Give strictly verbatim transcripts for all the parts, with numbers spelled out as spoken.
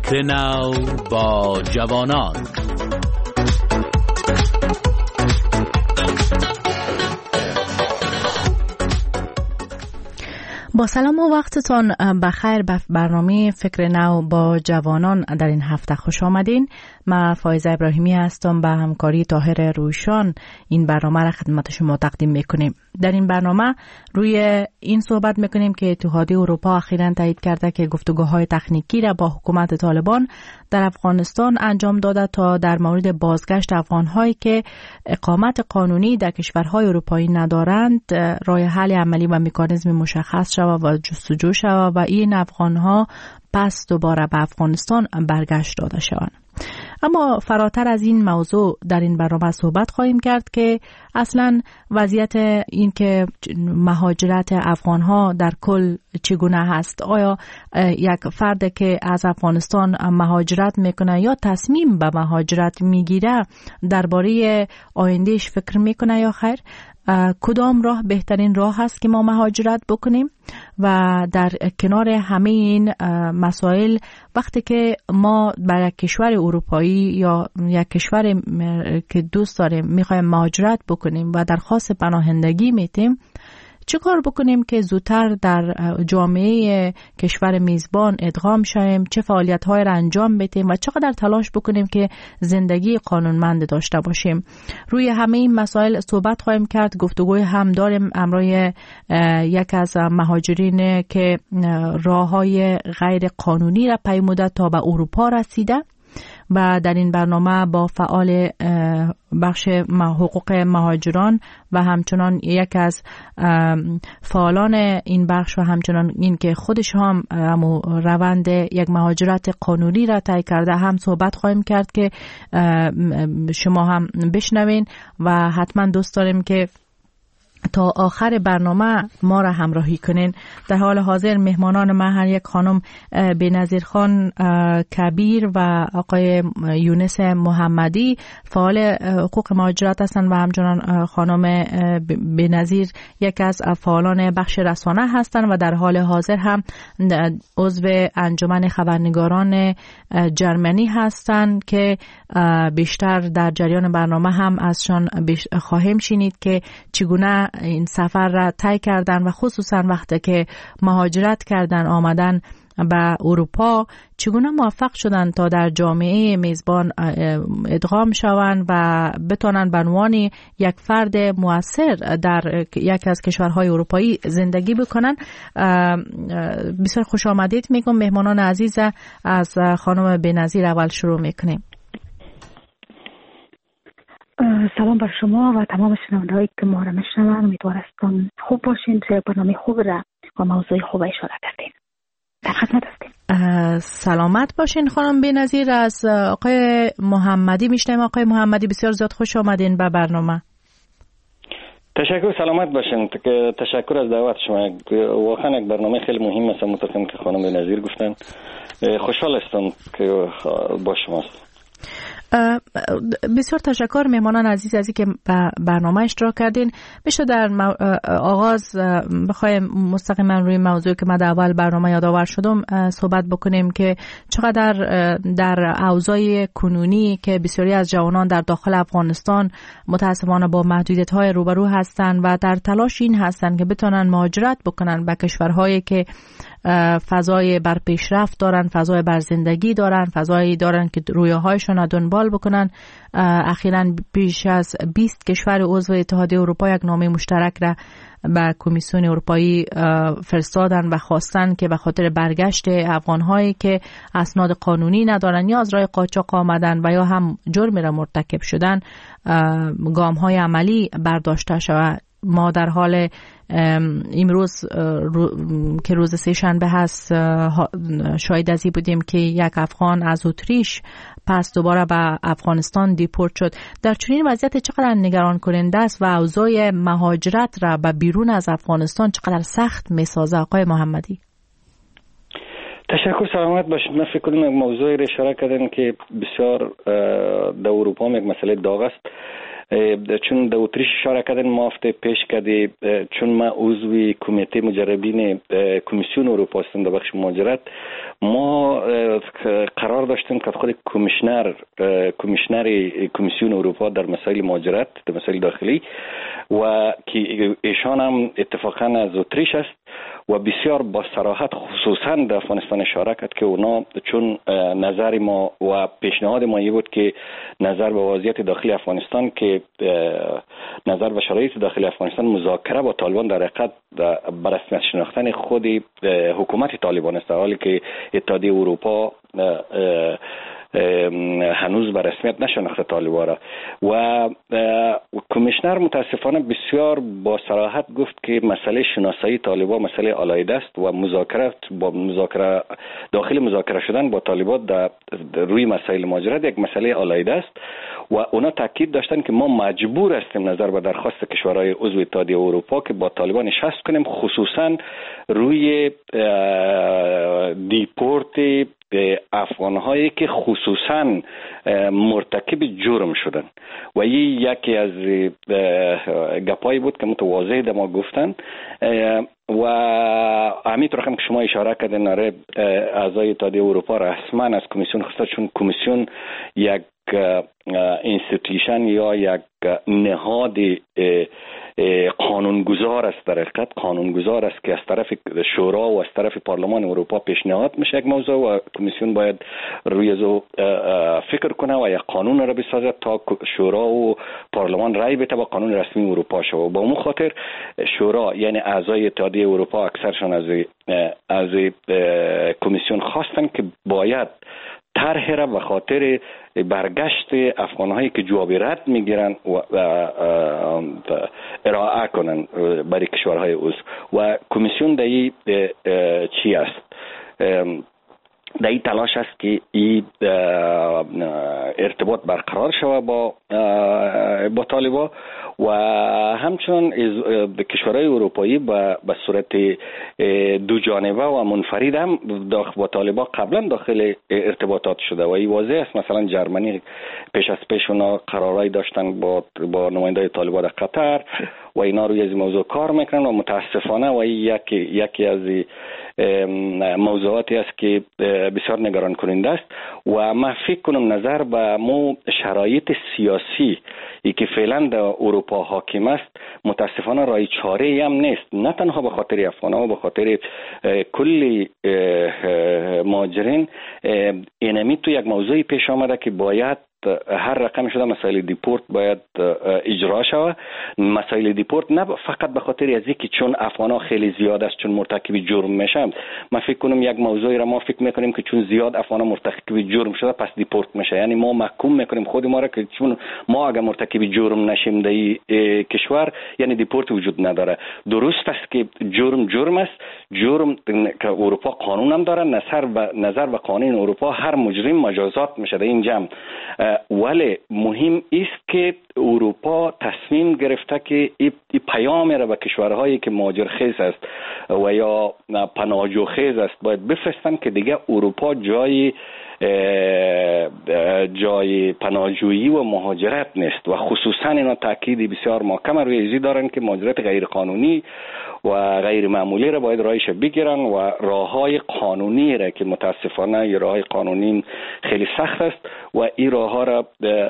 فکر نو با جوانان. با سلام و وقتتان بخیر به برنامه فکر نو با جوانان در این هفته خوش آمدین. من فایزه ابراهیمی هستم، به همکاری طاهر روشان این برنامه را خدمت شما تقدیم میکنیم. در این برنامه روی این صحبت میکنیم که اتحادیه اروپا اخیراً تایید کرده که گفتگوهای تکنیکی را با حکومت طالبان در افغانستان انجام داده تا در مورد بازگشت افغانهایی که اقامت قانونی در کشورهای اروپایی ندارند راه حل عملی و مکانیزم مشخص شود و جستجو شود و این افغانها پس دوباره به افغانستان برگشت داده شوند. اما فراتر از این موضوع در این برنامه صحبت خواهیم کرد که اصلا وضعیت این که مهاجرت افغانها در کل چگونه هست. آیا یک فرد که از افغانستان مهاجرت میکنه یا تصمیم به مهاجرت میگیره درباره آیندهش فکر میکنه یا خیر؟ کدام راه بهترین راه هست که ما مهاجرت بکنیم؟ و در کنار همه این مسائل وقتی که ما برای یک کشور اروپایی یا یک کشور که دوست داریم میخوایم مهاجرت بکنیم و درخواست پناهندگی میتیم، چه کار بکنیم که زودتر در جامعه کشور میزبان ادغام شویم؟ چه فعالیت‌های را انجام بدیم و چقدر تلاش بکنیم که زندگی قانونمند داشته باشیم؟ روی همه این مسائل صحبت خواهیم کرد. گفتگوی هم داریم امروی یک از مهاجرین که راه‌های غیر قانونی را پیموده تا به اروپا رسیده و در این برنامه با فعال بخش حقوق مهاجران و همچنان یک از فعالان این بخش و همچنان این که خودش هم روند یک مهاجرت قانونی را طی کرده هم صحبت خواهیم کرد که شما هم بشنوین و حتما دوست داریم که تا آخر برنامه ما را همراهی کنین. در حال حاضر مهمانان من هر یک خانم بنظیر خان کبیر و آقای یونس محمدی فعال حقوق مهاجرت هستند و همچنان خانم بنظیر یک از فعالان بخش رسانه هستند و در حال حاضر هم عضو انجمن خبرنگاران جرمنی هستند که بیشتر در جریان برنامه هم ازشان خواهیم شنید که چگونه این سفر را طی کردن و خصوصا وقتی که مهاجرت کردن آمدن به اروپا چگونه موفق شدن تا در جامعه میزبان ادغام شوند و بتونن به عنوان یک فرد مؤثر در یک از کشورهای اروپایی زندگی بکنن. بسیار خوش آمدید میگم مهمانان عزیز. از خانم بنظیر اول شروع میکنیم. سلام بر شما و تمام شنوندهایی که ما را میشنوند. امیدوارم خوب باشین، چه برنامه خوب را و موضوع خوب اشاره کردین. در خدمت هستیم. سلامت باشین خانم بنظیر. از آقای محمدی میشنویم. آقای محمدی بسیار زیاد خوش آمدین به برنامه. تشکر، سلامت باشین. تشکر از دعوت شما. واقعا یک برنامه خیلی مهم است. متاسفم که خانم بنظیر گفتن. خوشحال هستم که با شما هستم. بسیار تشکر مهمانان عزیز از اینکه برنامه اشتراک کردین. بشه در آغاز بخوایم مستقیما روی موضوعی که من در اول برنامه یادآور شدم صحبت بکنیم که چقدر در اوضاع کنونی که بسیاری از جوانان در داخل افغانستان متاسفانه با محدودیت‌های روبرو هستند و در تلاش این هستند که بتونن مهاجرت بکنن به کشورهایی که فضای بر پیشرفت دارن، فضای بر زندگی دارن، فضایی دارن که رویاهایشون را دنبال بکنن. اخیراً بیش از بیست کشور عضو اتحادیه اروپا یک نامه مشترک را به کمیسیون اروپایی فرستادن و خواستن که به خاطر برگشت افغانهایی که اسناد قانونی ندارن یا از راه قاچاق آمدن و یا هم جرم را مرتکب شدن گام‌های عملی برداشته شود. ما در حال امروز رو که روز سه شنبه هست شاهد ازی بودیم که یک افغان از اتریش پس دوباره به افغانستان دیپورت شد. در چنین وضعیت چقدر نگران کننده است و اوضاع مهاجرت را به بیرون از افغانستان چقدر سخت میسازه آقای محمدی؟ تشکر، سلامت باشید. من فکر کنم یک موضوعی را اشاره کردن که بسیار در اروپا یک مسئله داغ است. چون در اتریش اشاره کردن ما هفته پیش کردی چون ما عضو کمیته مجربین کمیسیون اروپا هستیم در بخش مهاجرت، ما قرار داشتیم که خود کمیشنر کمیشنر کمیسیون اروپا در مسائل مهاجرت، در مسائل داخلی، و که ایشان هم اتفاقا از اتریش است و بسیار با صراحت خصوصا در افغانستان اشاره کرد که اونا چون نظر ما و پیشنهاد ما این بود که نظر به وضعیت داخلی افغانستان که نظر به شرایط داخلی افغانستان مذاکره با طالبان در حقیقت بر رسمیت شناختن خود حکومت طالبان است، حالی که اتحادیه اروپا هنوز به رسمیت نشناخته طالبان را. و کمیشنر متاسفانه بسیار با صراحت گفت که مسئله شناسایی طالبان مسئله علایده است و مذاکره با مذاکره داخل مذاکره شدن با طالبان در روی مسائل مهاجرت یک مسئله علایده است و اونا تاکید داشتن که ما مجبور هستیم نظر به درخواست کشورهای عضو اتحادیه اروپا که با طالبان نشست کنیم، خصوصا روی دیپورت افغان‌هایی که خصوصا مرتکب جرم شدن و این یکی از گپایی بود که متواضع در ما گفتن و همینطور هم که شما اشاره کردین ناره اعضای اتحادیه اروپا رسما از کمیسیون خسته، چون کمیسیون یک اینستیتوشن یا یک نهاد قانونگذار است، در حقیقت قانونگذار است که از طرف شورا و از طرف پارلمان اروپا پیشنهاد میشه یک موضوع و کمیسیون باید روی ازو فکر کنه و یک قانون را بسازد تا شورا و پارلمان رای بده با قانون رسمی اروپا شود. با اون خاطر شورا یعنی اعضای اتحادیه اروپا اکثرشان از از کمیسیون خواستن که باید طرح را به خاطر برگشت افغان‌هایی که جواب رد میگیرن و ارائه کنن برای کشورهای عضو و کمیسیون در این چی است؟ در این تلاش است که این ارتباط برقرار شود با با طالبان و همچنان کشورهای اروپایی به صورت دو جانبه و منفرد هم با طالبان قبلا داخل ارتباطات شده و این واضح است. مثلا جرمنی پیش از پیش اونا قرارایی داشتن با با نمایندای طالبان در قطر و اینا روی از موضوع کار میکنن و متاسفانه و یکی یکی از موضوعاتی است که بسیار نگران کننده است و ما فکر کنم نظر به مو شرایط سیاسی ای که فعلا در اروپا حاکم است متاسفانه رای چاره ای هم نیست، نه تنها به خاطر افغان‌ها و به خاطر کل مهاجرین. اینمی تو یک موضوعی پیش آمده که باید هر رقم شده مسائل دیپورت باید اجرا شود. مسائل دیپورت نه فقط به خاطر از اینکه چون افغان‌ها خیلی زیاد است چون مرتکب جرم میشن، ما فکر کنم یک موضوعی را ما فکر میکنیم که چون زیاد افغان‌ها مرتکب جرم شده پس دیپورت میشه، یعنی ما محکوم میکنیم خود ما را که چون ما اگر مرتکب جرم نشیم در این کشور یعنی دیپورت وجود نداره. درست است که جرم جرم است، جرم که اروپا قانون هم داره، نظر به نظر به قانون اروپا هر مجرم مجازات میشه در این جمع، ولی مهم است که اروپا تصمیم گرفته که این پیام را به کشورهایی که مهاجرخیز است و یا پناهجوخیز است باید بفرستن که دیگه اروپا جای جای پناهجویی و مهاجرت نیست و خصوصا اینا تاکید بسیار محکم روی ایزی دارن که مهاجرت غیر قانونی و غیر معمولی را باید راهش بگیرن و راههای قانونی را که متاسفانه این راه قانونی خیلی سخت است و این راه را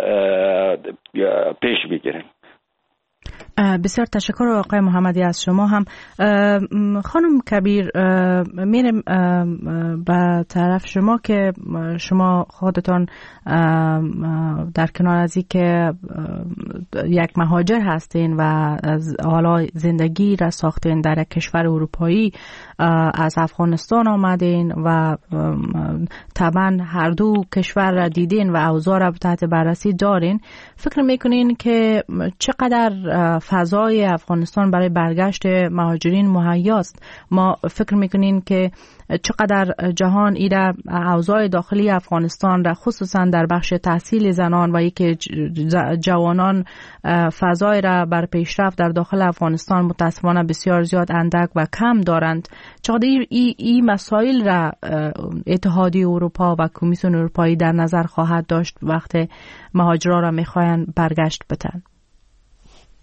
پیش بگیرن. بسیار تشکر آقای محمدی از شما هم. خانم کبیر میرم به طرف شما که شما خودتان در کنار از این که یک مهاجر هستین و حالا زندگی را ساختین در کشور اروپایی از افغانستان آمدین و طبعا هر دو کشور را دیدین و اوضاع را تحت بررسی دارین، فکر میکنین که چقدر فضای افغانستان برای برگشت مهاجرین مهیاست؟ ما فکر میکنین که چقدر جهان ایره اوضاع داخلی افغانستان را خصوصا در بخش تحصیل زنان و یکی جوانان فضای را بر پیشرفت در داخل افغانستان متاسفانه بسیار زیاد اندک و کم دارند، چقدر این ای مسائل را اتحادیه اروپا و کمیسیون اروپایی در نظر خواهد داشت وقت مهاجران را میخواین برگشت بتن؟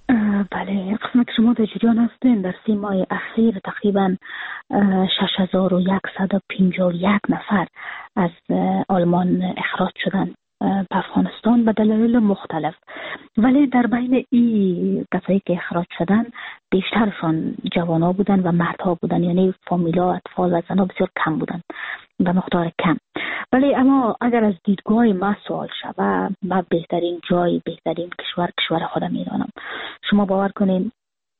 بله، قسمت شما در جریان هستین. در سی ماه اخیر تقریبا شش هزار و صد و پنجاه و یک نفر از آلمان اخراج شدند به افغانستان به دلایل مختلف، ولی در بین این کسایی که اخراج شدن بیشترشان جوانا بودن و مردها بودن، یعنی فامیلا، اطفال و زنها بسیار کم بودن به مقدار کم. ولی اما اگر از دیدگاه ما سوال شود، ما بهترین جای، بهترین کشور کشور خودم میدانم. شما باور کنین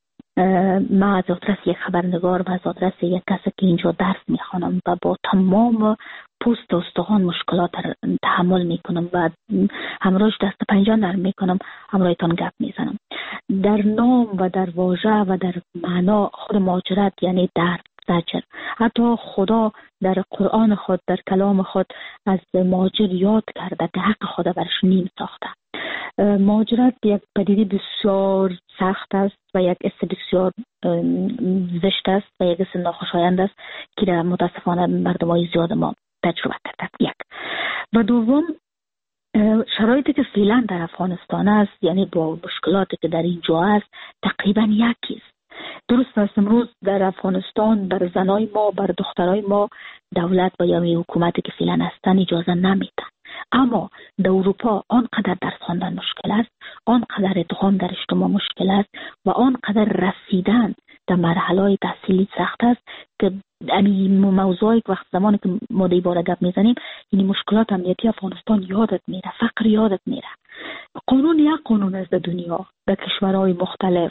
ما از آدرس یک خبرنگار و از آدرس یک کسی که اینجا درس میخوانم و با تمام پوست و استخوان مشکلات تحمل میکنم و همراهش دست پنجه نرم میکنم، همراهتان گپ میزنم. در نام و در واژه و در معنا خود مهاجرت یعنی درد، زجر. حتی خدا در قرآن خود، در کلام خود از مهاجر یاد کرده که حق خدا برش نیم ساخته. مهاجرت یک پدیده بسیار سخت است و یک حس بسیار زشت است و یک حس ناخوشایند است که در متاسفانه مردمای زیاد ما تجربه کرده. یک و دوم، شرایطی که فعلا در افغانستان است، یعنی با مشکلاتی که در اینجا است، تقریبا یکی است. درست است امروز در افغانستان بر زنای ما، بر دخترای ما دولت و یا حکومتی که فعلا هستن اجازه نمیده، اما در اروپا آنقدر درس خواندن مشکل است، آنقدر ادغام در اجتماع مشکل است و آنقدر رسیدن در مرحله تحصیلی سخت است که این موضوعی که وقت زمانی که ما دی باره گپ میزنیم، این مشکلات امنیتی افغانستان یادت میره، فقر یادت میره. قانون یک قانون است در دنیا، در کشورهای مختلف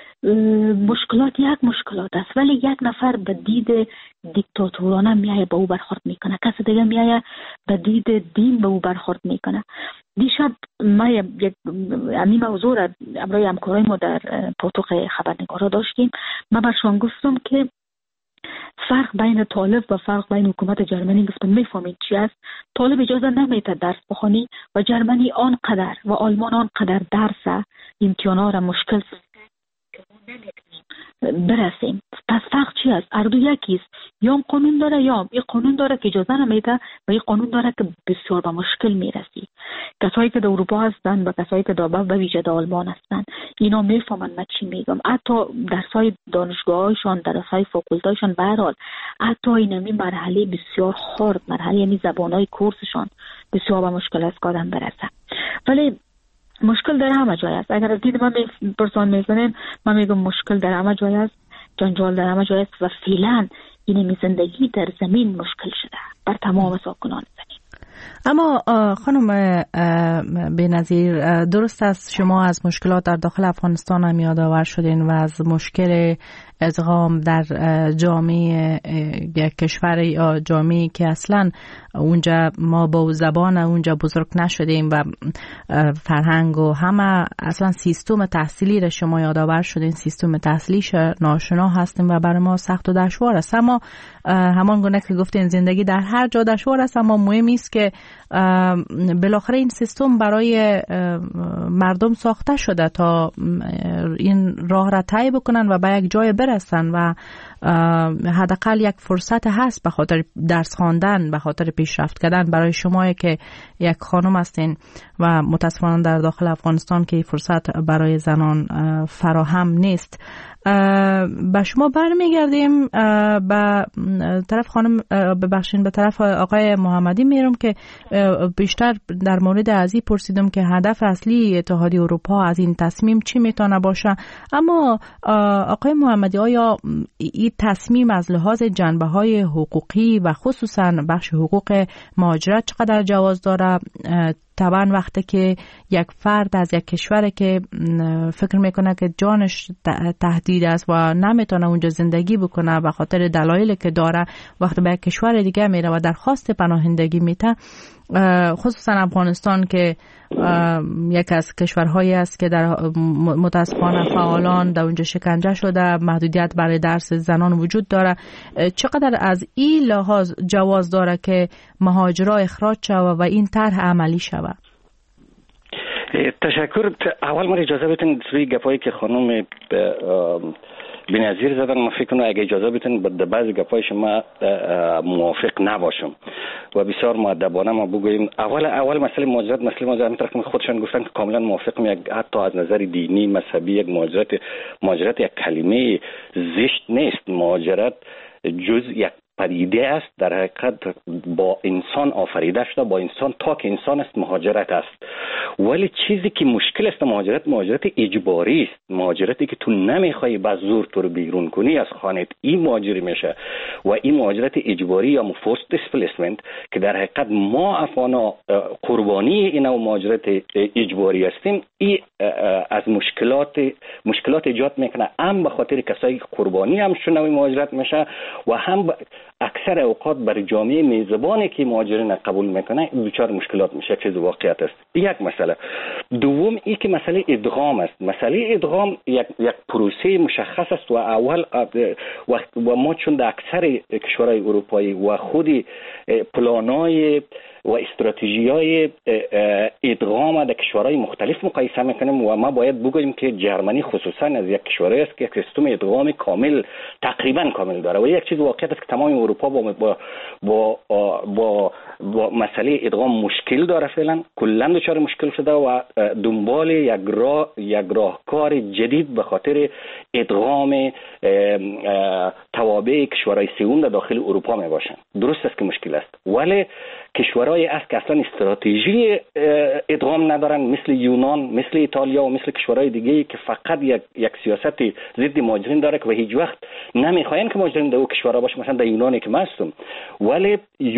مشکلات یک مشکلات است، ولی یک نفر به دید دیکتاتورانه میایه به او برخورد میکنه، کسی دیگه میایه به دید دین به او برخورد میکنه. دیشب ما یک همین موضوع را برای همکارای ما در پاتوق خبرنگارا داشتیم. من برشان گفتم که فرق بین طالب و فرق بین حکومت جرمنی گفتم میفهمید چی است؟ طالب اجازه نمیده درس بخونی و جرمنی آنقدر و آلمان آنقدر درس امتحانا را مشکل برسیم. پس فرق چی است؟ هر دو یکیست. یا قانون داره یا این قانون داره که اجازه نمیده و این قانون داره که بسیار به مشکل میرسی. کسایی که در اروپا هستن و کسایی که در به ویژه در آلمان هستن اینا میفهمن من چی میگم. حتی درسای دانشگاهشان، درسای فاکولتاشان، به هر حال حتی این مرحله بسیار خرد، مرحله یعنی زبانای کورسشان بسیار به مشکل است که آدم برسه. ولی مشکل در همه جای است. اگر از دید من پرسان میزنیم، من میگم مشکل در همه جای است، جنجال در همه جای است و فعلا این زندگی در زمین مشکل شده بر تمام ساکنان زمین. اما خانم بی‌نظیر، درست است شما از مشکلات در داخل افغانستان هم یادآور شدین و از مشکل ادغام در جامعه یک کشور یا جامعه که اصلا اونجا ما با زبان اونجا بزرگ نشدیم و فرهنگ و همه اصلا سیستم تحصیلی را شما یادآور شدین، سیستم تحصیلیش ناشنا هستیم و برای ما سخت و دشوار است. اما همان گونه که گفتین زندگی در هر جا دشوار است، اما مهم است که بالاخره این سیستم برای مردم ساخته شده تا این راه را طی بکنن و به یک جای برسن و حداقل یک فرصت هست به خاطر درس خواندن، به خاطر پیشرفت کردن. برای شما که یک خانم هستین و متاسفانه در داخل افغانستان که فرصت برای زنان فراهم نیست. به شما برمیگردیم، به طرف خانم ببخشین به طرف آقای محمدی میرم که بیشتر در مورد ازی پرسیدم که هدف اصلی اتحادیه اروپا از این تصمیم چی میتونه باشه. اما آقای محمدی، آیا این تصمیم از لحاظ جنبه‌های حقوقی و خصوصا بخش حقوق مهاجرت چقدر جواز داره؟ طبعا وقتی که یک فرد از یک کشور که فکر میکنه که جانش تهدید است و نمیتونه اونجا زندگی بکنه به خاطر دلایلی که داره، وقتی به یک کشور دیگه میره و درخواست پناهندگی میده، خصوصا افغانستان که یک از کشورهایی است که در متاسفانه فعالان در اونجا شکنجه شده، محدودیت برای درس زنان وجود داره، چقدر از این لحاظ جواز داره که مهاجرا اخراج شوه و این طرح عملی شوه؟ تشکر. اول ما اجازه بدین روی گپایی که خانم بی‌نظیر زدن. ما فکر کنم اگه اجازه بدین به بعضی گپای شما موافق نباشم و بسیار مؤدبانه ما بگوییم اول اول مسئله مهاجرت مسئله مهاجرت همونطور که خودشان گفتن که کاملا موافقم، یک حتی از نظر دینی مذهبی یک مهاجرت مهاجرت یک کلمه زشت نیست. مهاجرت جز یک پدیده است در حقیقت با انسان آفریده شده، با انسان تا که انسان است مهاجرت است. ولی چیزی که مشکل است مهاجرت مهاجرت اجباری است، مهاجرتی که تو نمیخوای با زور تو رو بیرون کنی از خانت، این مهاجری میشه. و این مهاجرت اجباری یا فورس دیسپلیسمنت که در حقیقت ما افغانا قربانی این نوع مهاجرت اجباری هستیم، این از مشکلات مشکلات ایجاد میکنه، هم به خاطر کسایی که قربانی هم شون نوع مهاجرت میشه و هم ب... اکثر اوقات برای جامعه میزبانی که مهاجرین قبول میکنه دچار مشکلات میشه. چیز واقعیت است. یک مسئله. دوم این که مسئله ادغام است. مسئله ادغام یک یک پروسه مشخص است و اول و, و ما چون در اکثر کشورهای اروپایی و خودی پلانای و استراتژی‌های ادغام در کشورهای مختلف مقایسه میکنیم و ما باید بگوییم که جرمنی خصوصا از یک کشوری است که یک سیستم ادغام کامل تقریبا کامل داره و یک چیز واقعیت است که تمام اروپا با با با, با, با مسئله ادغام مشکل داره، فعلا کلا دچار مشکل شده و دنبال یک راه یک راهکار جدید به خاطر ادغام توابع کشورهای سوم در داخل اروپا می باشند. درست است که مشکل است، ولی کشورهایی است که اصلا استراتژی ادغام ندارن، مثل یونان، مثل ایتالیا و مثل کشورهای دیگه که فقط یک یک سیاست ضد مهاجرین داره که هیچ وقت نمیخواین که مهاجرین در اون کشورها باشه. مثلا در یونانی که من هستم، ولی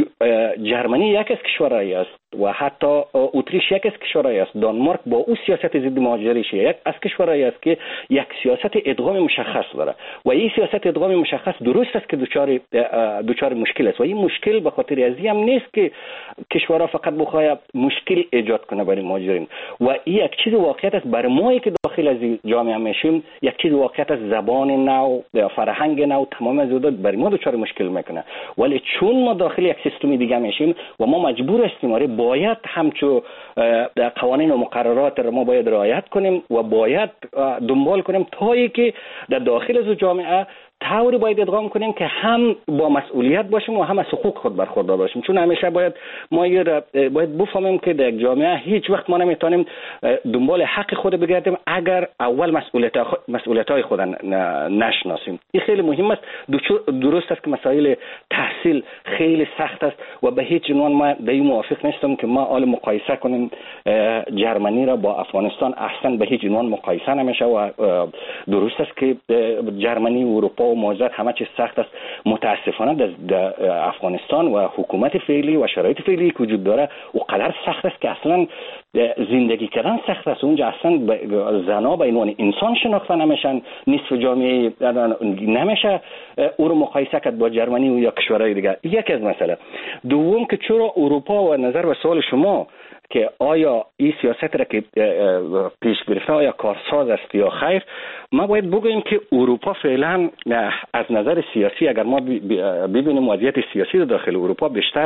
جرمنی یک از کشورهایی است و حتی اتریش یک از کشورهایی است. دانمارک با او سیاست ضد مهاجریش یک از کشورهایی است که یک سیاست ادغام مشخص داره و این سیاست ادغام مشخص درست است که دوچار دوچار مشکل است و این مشکل به خاطر از هم نیست که کشورها فقط بخواد مشکل ایجاد کنه برای مهاجرین و این یک چیز واقعیت است. برای ما که داخل از جامعه میشیم یک چیز واقعیت است، زبان نو، فرهنگ نو، تمام از اون برای ما دوچار مشکل میکنه. ولی چون ما داخل یک سیستم دیگه میشیم و ما مجبور هستیم آره باید همچو قوانین و مقررات رو ما باید رعایت کنیم و باید دنبال کنیم تا اینکه در داخل از جامعه طوری باید ادغام کنیم که هم با مسئولیت باشیم و هم از حقوق خود برخوردار باشیم. چون همیشه باید ما باید بفهمیم که در جامعه هیچ وقت ما نمیتونیم دنبال حق خود بگردیم اگر اول مسئولیت مسئولیت‌های خود نشناسیم. این خیلی مهم است. درست است که مسائل تحصیل خیلی سخت است و به هیچ عنوان ما در این موافق نیستم که ما حال مقایسه کنیم جرمنی را با افغانستان. اصلا به هیچ عنوان مقایسه نمیشه و درست است که جرمنی و اروپا و مهاجرت همه چیز سخت است. متاسفانه در افغانستان و حکومت فعلی و شرایط فعلی که وجود داره و قدر سخت است که اصلا زندگی کردن سخت است. اونجا اصلا زنا به عنوان انسان شناخته نمیشن، نصف جامعه نمیشه او رو مقایسه کرد با جرمنی و یا کشورهای دیگه. یک از مسئله. دوم که چرا اروپا و نظر به سوال شما که آیا این سیاست را که پیش گرفته آیا کارساز است یا خیر، ما باید بگوییم که اروپا فعلا از نظر سیاسی اگر ما ببینیم وضعیت سیاسی داخل اروپا بیشتر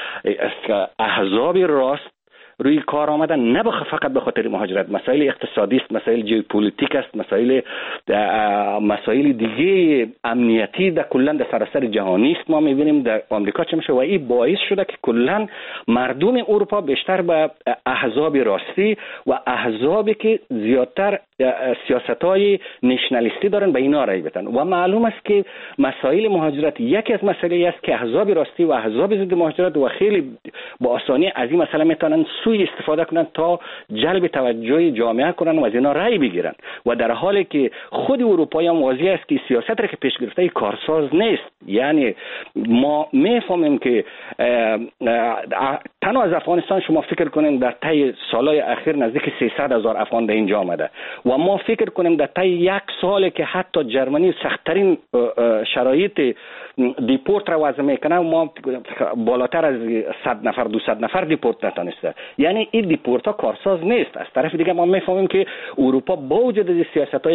احزاب راست روی کار آمدن، نه فقط به خاطر مهاجرت، مسائل اقتصادی است، مسائل ژئوپلیتیک است، مسائل مسائل دیگه امنیتی در کلا در سراسر جهانی است. ما می‌بینیم در آمریکا چه میشه و این باعث شده که کلا مردم اروپا بیشتر به احزاب راستی و احزابی که زیادتر سیاست‌های نشنالیستی دارن به اینا رای بدن و معلوم است که مسائل مهاجرت یکی از مسائلی است که احزاب راستی و احزاب ضد مهاجرت و خیلی با آسانی از این مسئله میتونن سوء استفاده کنن تا جلب توجه جامعه کنن و از اینا رای بگیرن و در حالی که خود اروپایی هم واضح است که سیاست را که پیش گرفته کارساز نیست. یعنی ما میفهمیم که تنها از افغانستان شما فکر کنین در طی سالهای اخیر نزدیک سیصد هزار افغان در اینجا آمده و ما فکر کنیم در طی یک سال که حتی جرمنی سخت‌ترین شرایط دیپورت را وضع میکنه ما بالاتر از صد نفر دویست نفر دیپورت نتونسته. یعنی این دیپورت ها کارساز نیست. از طرف دیگه ما میفهمیم که اروپا با وجود از سیاستایی که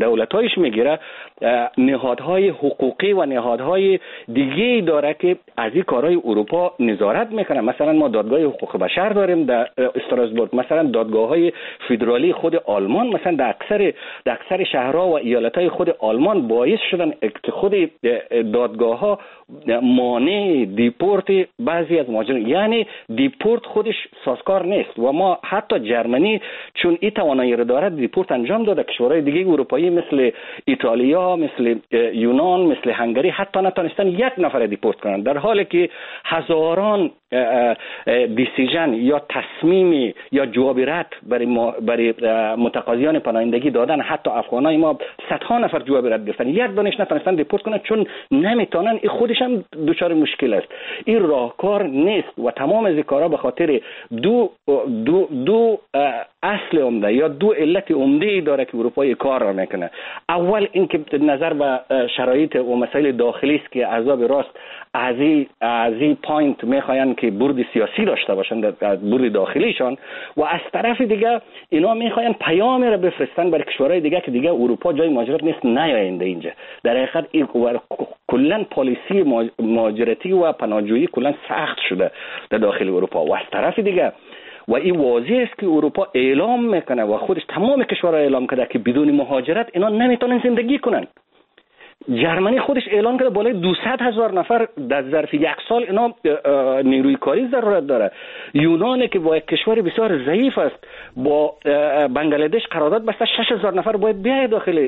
دولتایش میگیره نهادهای حقوقی و نهادهای دیگه داره که از این کارهای اروپا نظارت میکنه. مثلا ما دادگاه حقوق بشر داریم در استراسبورگ، مثلا دادگاه‌های فدرالی خود آلمان مثلا در اکثر در اکثر شهرها و ایالت‌های خود آلمان باعث شدن که خود دادگاه‌ها مانع دیپورت بعضی از مهاجرین، یعنی دیپورت خودش سازگار نیست و ما حتی جرمنی چون این توانایی را دارد دیپورت انجام داده، کشورهای دیگه اروپایی مثل ایتالیا، مثل یونان، مثل هنگری حتی نتونستن یک نفر دیپورت کنند، در حالی که هزاران دیسیژن یا تصمیم یا جواب رد برای برای متقاضیان پناهندگی دادن. حتی افغانای ما صدها نفر جواب رد گرفتن، یک دانش نتونستن دیپورت کنن چون نمیتونن. این خودش هم دچار مشکل است، این راهکار نیست و تمام از کارا به خاطر دو دو دو اصل عمده یا دو علت عمده داره که اروپا کار را میکنه. اول اینکه نظر به شرایط و مسائل داخلی است که احزاب راست از این از این پوینت میخواین که برد سیاسی داشته باشن در برد داخلیشان، و از طرف دیگه اینا میخواین پیام را بفرستن برای کشورهای دیگه که دیگه اروپا جای مهاجرت نیست، نیاینده اینجا. در حقیقت این کلا پالیسی مهاجرتی و پناهجویی کلا سخت شده در داخل اروپا و از طرف دیگه و این واضح است که اروپا اعلام میکنه و خودش تمام کشورها اعلام کرده که بدون مهاجرت اینا نمیتونن زندگی کنن. جرمنی خودش اعلان کرده بالای دویست هزار نفر در ظرف یک سال اینا نیروی کاری ضرورت داره. یونان که با یک کشور بسیار ضعیف است با بنگلادش قرارداد بسته، شش هزار نفر باید بیاید داخل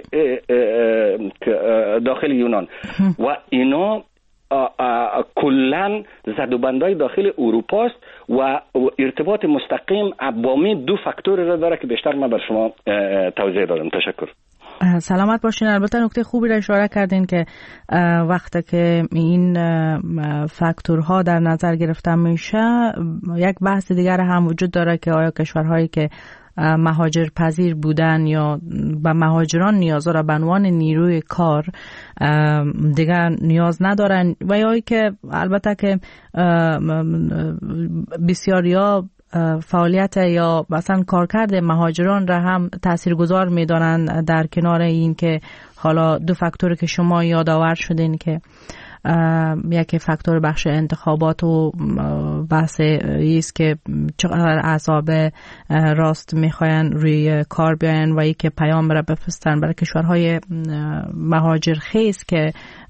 داخل یونان و اینا کلن زدوبندهای داخل اروپا است و ارتباط مستقیم با می دو فاکتور را داره که بیشتر من بر شما توضیح دادم. تشکر. سلامت باشین. البته نکته خوبی را اشاره کردین که وقتی که این فاکتورها در نظر گرفته میشه، یک بحث دیگر هم وجود داره که آیا کشورهایی که مهاجر پذیر بودن یا به مهاجران نیاز را به عنوان نیروی کار دیگر نیاز ندارن و یا که البته که بسیاریا فعالیت یا مثلا کارکرد مهاجران را هم تاثیرگذار می‌دانند، در کنار این که حالا دو فاکتور که شما یادآور شدین که یکی فاکتور بخش انتخابات و بحث ایست که چقدر احزاب راست میخواین روی کار بیاین و ای که پیام را بفرستن برای کشورهای مهاجر خیز که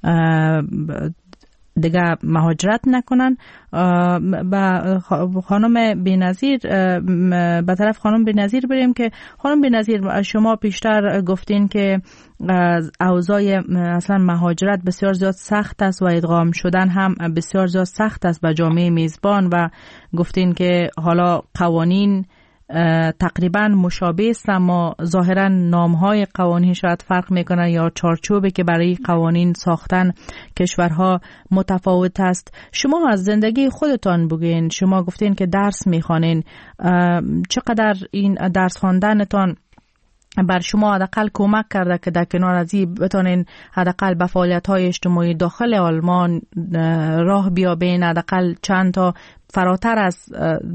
دیگه مهاجرت نکنن. با خانم بی‌نظیر به طرف خانم بی‌نظیر بریم که خانم بی‌نظیر شما پیشتر گفتین که اوضاع اصلا مهاجرت بسیار زیاد سخت است و ادغام شدن هم بسیار زیاد سخت است به جامعه میزبان و گفتین که حالا قوانین تقریبا مشابه است اما ظاهرا نامهای قوانین شاید فرق میکنه یا چارچوبی که برای قوانین ساختن کشورها متفاوت است. شما از زندگی خودتان بگین، شما گفتین که درس میخوانین، چقدر این درس خواندنتان بر شما حداقل کمک کرده که در کنار از این بتونین حداقل به فعالیت‌های اجتماعی داخل آلمان راه بیابین، حداقل چند تا فراتر از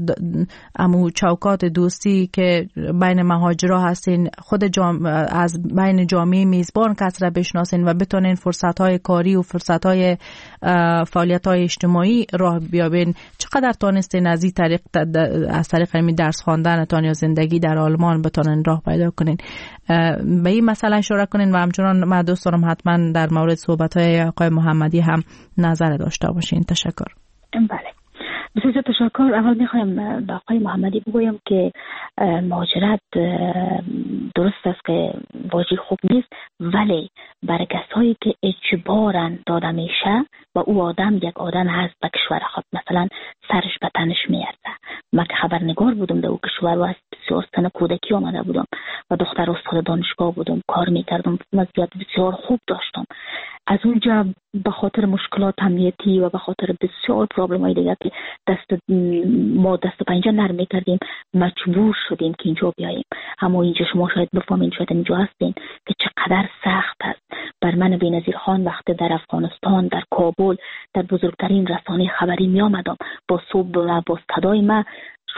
امو چوکات دوستی که بین مهاجرا هستین، خود جام... از بین جامعه میزبان کس را بشناسین و بتونین فرصت‌های کاری و فرصت‌های فعالیت‌های اجتماعی راه بیابین. چقدر تونستین از این طریق از طریق می درس خواندنتان یا زندگی در آلمان بتونین راه پیدا کنین؟ به این مسئله اشاره کنین و همچنان من دوست دارم حتما در مورد صحبت‌های آقای محمدی هم نظر داشته باشین. تشکر. بله، بسیار تشکر. اول میخوایم به آقای محمدی بگویم که مهاجرت درست است که واژه خوب نیست، ولی برای کسایی که اجبارن داده میشه و او آدم یک آدم هست به کشور خود، مثلا سرش به تنش میارده. من که خبرنگار بودم در او کشور و از بسیار سن کودکی آمده بودم و دختر استاد دانشگاه بودم، کار میکردم، وضعیت بسیار خوب داشتم. از اونجا به خاطر مشکلات امنیتی و به خاطر بسیار پرابلم های دیگه که دست ما دست پنجه نرم میکردیم مجبور شدیم که اینجا بیاییم. اما اینجا شما شاید بفهمین، شاید اینجا هستین که چقدر سخت است. بر من بی‌نظیر خان وقتی در افغانستان در کابل در بزرگترین رسانه خبری می آمدم با صبح و با صدای من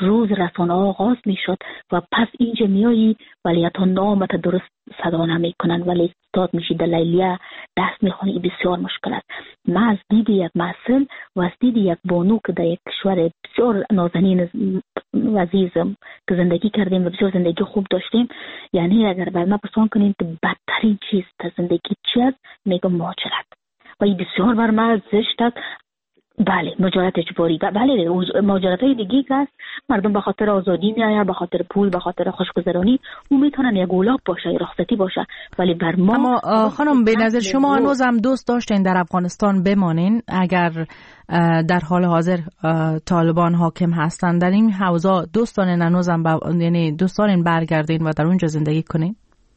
روز رسانه آغاز میشد و پس اینجا میایی ولی تا نامت درست صدا نمی کنن ولی استاد میشی در لیلیه دست میخونی. بسیار مشکل است. ما از دید یک محصل و از دید یک بانو که در یک کشور بسیار نازنین و عزیزم که زندگی کردیم و بسیار زندگی خوب داشتیم، یعنی اگر بر ما پرسان کنیم که بدترین چیز در زندگی چی است، میگم مهاجرت. و این بسیار بر ما زشت است. بله مهاجرت اجباری، بله مهاجرت‌های دیگه که است مردم به خاطر آزادی میآیند، به خاطر پول، به خاطر خوشگذرانی، اون میتونن یک گلاب باشه، رخصتی باشه. ولی بر ما اما خانم به نظر شما هنوز هم دوست داشتین در افغانستان بمانین اگر در حال حاضر طالبان حاکم هستند؟ در این حوزه دوستان هنوز هم با... یعنی دوستان برگردین و در اونجا زندگی کنین؟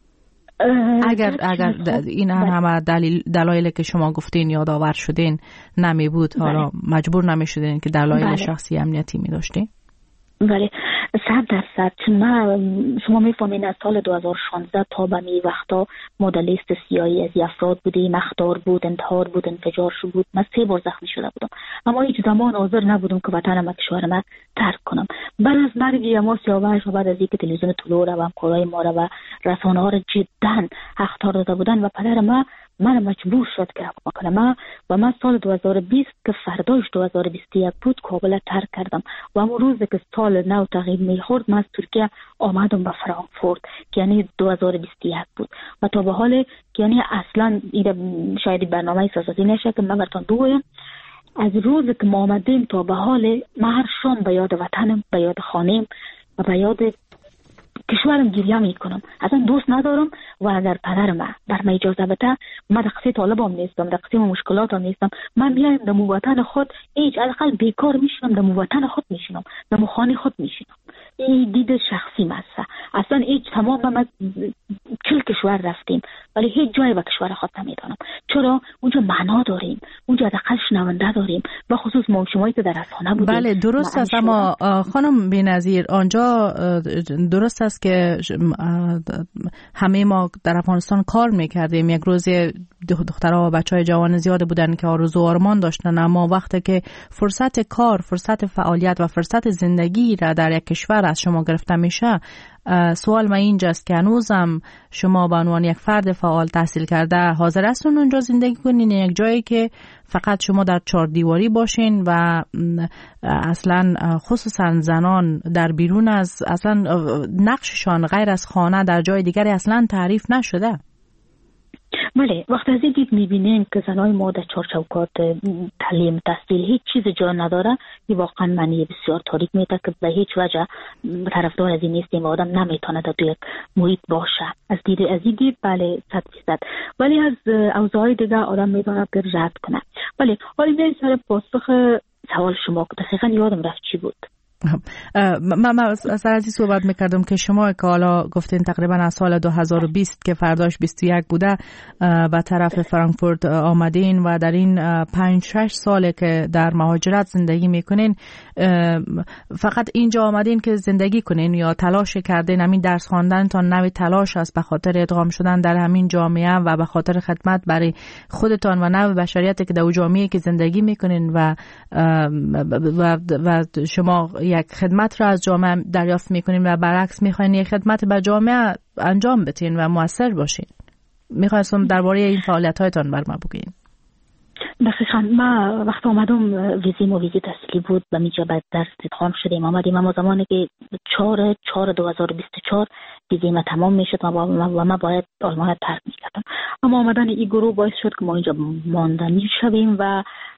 اگر اگر این همه دلیل دلایلی که شما گفتین یادآور شدین نمی بود، حالا مجبور نمی شدین که دلایل بله. شخصی امنیتی می داشتین؟ بله صد درصد. ما شما میفهمین از سال دو هزار و شانزده تا به می وقتا ما در لیست سیاهی از افراد بودیم، اخطار بود، انتحار بود، انفجار شد بود. من سه بار زخمی شده بودم اما هیچ زمان حاضر نبودم که وطنم و کشورم ترک کنم. بعد از مرگ ما سیاوش و بعد از اینکه تلویزیون طلوع رو و همکارای ما رو و رسانه ها رو جدا اخطار داده بودن و پدر ما من مجبور شد که حکم کنم و من سال دو هزار و بیست که فرداش دو هزار و بیست و یک بود کابل ترک کردم و اون روز که سال نو تغییر میخورد من از ترکیه آمدم به فرانکفورت که یعنی دو هزار و بیست و یک بود و تا به حال یعنی اصلا شاید برنامه اساساتی نشه که من براتون بگویم از روز که ما آمدیم تا به حال من هر شام به یاد وطنم، به یاد خانم و به یاد کشورم گریه میکنم. اصلا دوست ندارم و اگر پدر من بر من اجازه بده من در قصه طالبام نیستم، در قصه مشکلاتم نیستم، من میایم در وطن خود هیچ حداقل بیکار میشینم، در وطن خود میشینم، در خانه خود میشینم. این دید شخصی مسه. اصلا هیچ تمام ما چل کشور رفتیم ولی هیچ جایی به کشور خود نمیدانم. چرا؟ اونجا معنا داریم، اونجا حداقل شنونده داریم، به خصوص ما شمایی که در رسانه بودیم. بله درست است. اما خانم بی‌نظیر آنجا درست است که همه ما در افغانستان کار میکردیم. یک روز دخترها و بچهای جوان زیاد بودن که آرزو و آرمان داشتن، اما وقتی که فرصت کار، فرصت فعالیت و فرصت زندگی را در یک کشور از شما گرفته میشه، سوال ما اینجاست که هنوزم شما به عنوان یک فرد فعال تحصیل کرده حاضر هستین اونجا زندگی کنین، یک جایی که فقط شما در چهار دیواری باشین و اصلا خصوصا زنان در بیرون از اصلا نقششان غیر از خانه در جای دیگری اصلا تعریف نشده؟ بله وقت از این دید میبینیم که زنای ما در چهار چوکات تعلیم تحصیل هیچ چیز جا نداره، این واقعا معنی بسیار تاریک میده که به هیچ وجه طرفدار از این نیستیم و آدم نمیتونه در یک محیط باشه. از دید از این دید بله صد فیصد. ولی از اوضاع دیگه آدم میتونه که رد کنه. بله حالا بیایید سر پاسخ سوال شما که دقیقا یادم رفت چی بود. من من سر از این صحبت میکردم که شما که حالا گفتین تقریبا از سال دو هزار و بیست که فرداش بیست و یک بوده به طرف فرانکفورت آمدین و در این پنج شش ساله که در مهاجرت زندگی میکنین فقط اینجا آمدین که زندگی کنین یا تلاش کردین؟ همین درس خواندنتان نوی تلاش است به خاطر ادغام شدن در همین جامعه و به خاطر خدمت برای خودتان و نوع بشریت که در جامعه که زندگی میکنین و و, و شما یک خدمت را از جامعه دریافت میکنین و برعکس میخواین یک خدمت به جامعه انجام بدین و مؤثر باشین. میخواستم درباره این فعالیت هایتان بر ما بگین. دقیقاً ما وقت آمدم ویزیم و ویزی تحصیلی بود و میجا بعد درس ادغام شدیم آمدیم اما زمانی که چهار چهار دو هزار و بیست و چهار ویزیم تمام میشد و ما باید آلمان ترک میکردم. اما آمدن این گروه باعث شد که ما اینجا ماندنی شویم و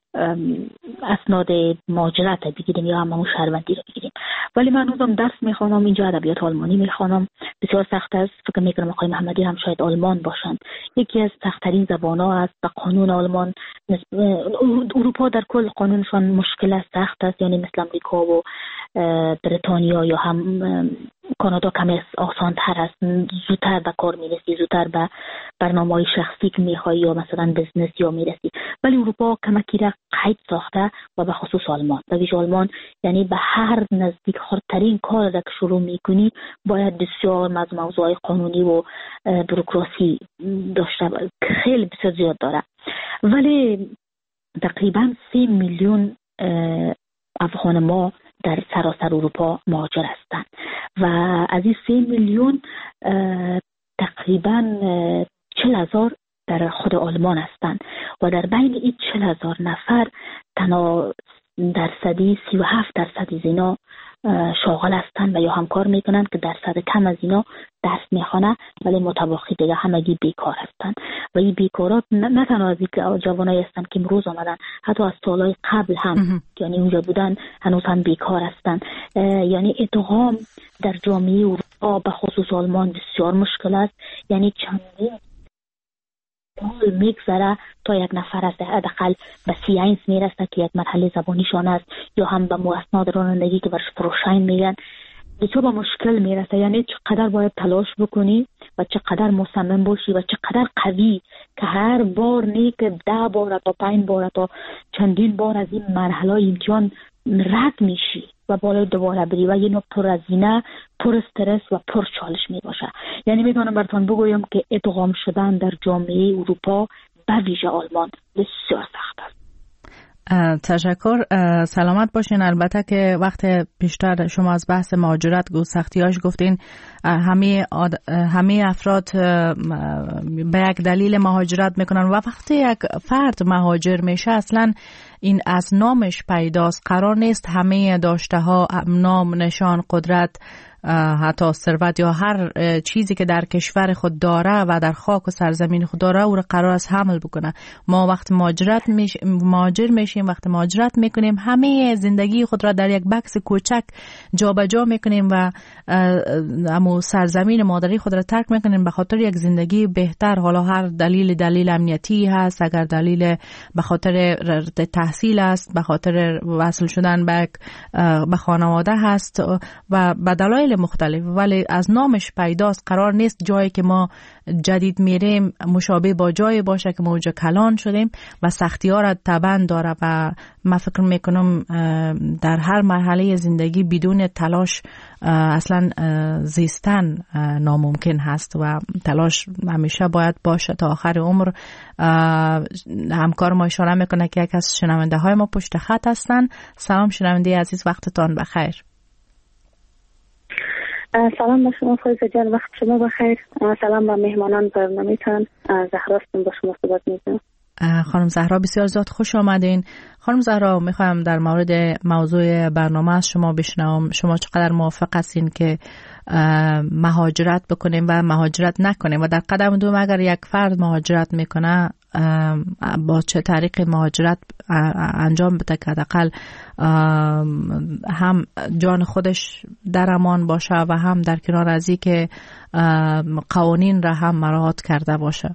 اسناد مهاجرت بگیریم یا همون شهروندی رو بگیریم. ولی من هنوزم درس میخوانم اینجا، ادبیات آلمانی میخوانم. بسیار سخت است. فکر میکنم آقای محمدی هم شاید آلمان باشند. یکی از سخت‌ترین زبان‌ها است و قانون آلمان اروپا در کل قانونشان مشکل است، سخت است، یعنی مثل امریکا و بریتانیا یا هم کانادا کمی آسان تر است، زودتر به کار میرسی، زودتر به برنامه‌های شخصی که میخوای یا مثلا بزنس یا میرسی. ولی اروپا کمکی را قید ساخته و به خصوص آلمان و ویژه آلمان، یعنی به هر نزدیک خردترین کار را که شروع میکنی باید بسیار از موضوعات قانونی و بروکراسی داشته باشه، خیلی بسیار زیاد داره. ولی تقریبا سه میلیون افغان ما در سراسر اروپا مهاجر هستند و از این سه میلیون تقریبا چهل هزار در خود آلمان هستند و در بین این چهل هزار نفر تنها درصدی سی و هفت درصد از اینا شاغل هستند و یا همکار میکنند که درصد کم از اینا درس میخوانه ولی متباقی دیگه همگی بیکار هستند و این بیکارات نه, نه تنها از این جوانایی هستند که امروز آمدن، حتی از سالهای قبل هم یعنی اونجا بودن هنوز هم بیکار هستند. یعنی ادغام در جامعه اروپا به خصوص آلمان بسیار مشکل است. یعنی چندین سال میگذره تا یک نفر از حداقل به سی اینس میرسه که یک مرحله زبانیشان است یا هم به اسناد رانندگی که برش فروشین میگن بسیار با مشکل میرسه. یعنی چقدر باید تلاش بکنی و چقدر مصمم باشی و چقدر قوی که هر بار نی که ده بار تا پنج بار تا چندین بار از این مرحله امتحان رد میشی و بالا دوباره بری و یه نوع پر هزینه، پر استرس و پر چالش می باشه. یعنی میتونم براتون بگویم که ادغام شدن در جامعه اروپا به ویژه آلمان بسیار سخت است. تشکر، سلامت باشین. البته که وقت پیشتر شما از بحث مهاجرت و سختیاش گفتین، همه آد... همه افراد به یک دلیل مهاجرت میکنن و وقتی یک فرد مهاجر میشه اصلا این از نامش پیداست. قرار نیست همه داشته ها، نام، نشان، قدرت، حتی ثروت یا هر چیزی که در کشور خود داره و در خاک و سرزمین خود داره او را قرار است حمل بکنه. ما وقت مهاجرت میش... مهاجر میشیم، وقت مهاجرت میکنیم همه زندگی خود را در یک بکس کوچک جابجا میکنیم و امو سرزمین مادری خود را ترک میکنیم به خاطر یک زندگی بهتر. حالا هر دلیل دلیل امنیتی هست، اگر دلیل به خاطر تحصیل است، به خاطر وصل شدن به به خانواده هست و به دلایل مختلف، ولی از نامش پیداست. قرار نیست جایی که ما جدید میریم مشابه با جایی باشه که ما اونجا کلان شدیم و سختی ها را طبعا داره و من فکر میکنم در هر مرحله زندگی بدون تلاش اصلا زیستن ناممکن هست و تلاش همیشه باید باشه تا آخر عمر. همکار ما اشاره میکنه که یک از شنونده های ما پشت خط هستن. سلام شنونده عزیز، وقتتان بخیر. سلام به شما فایزه جان، وقت شما بخیر. سلام به مهمانان برنامه‌تان. زهرا هستم، با شما صحبت می‌کنم. خانم زهرا بسیار زیاد خوش آمدین. خانم زهرا، میخوایم در مورد موضوع برنامه از شما بشنوم. شما چقدر موافق هستین که مهاجرت بکنیم و مهاجرت نکنیم و در قدم دوم اگر یک فرد مهاجرت میکنه با چه طریق مهاجرت انجام بده که حداقل هم جان خودش در امان باشه و هم در کنار از این که قوانین را هم مراعات کرده باشه؟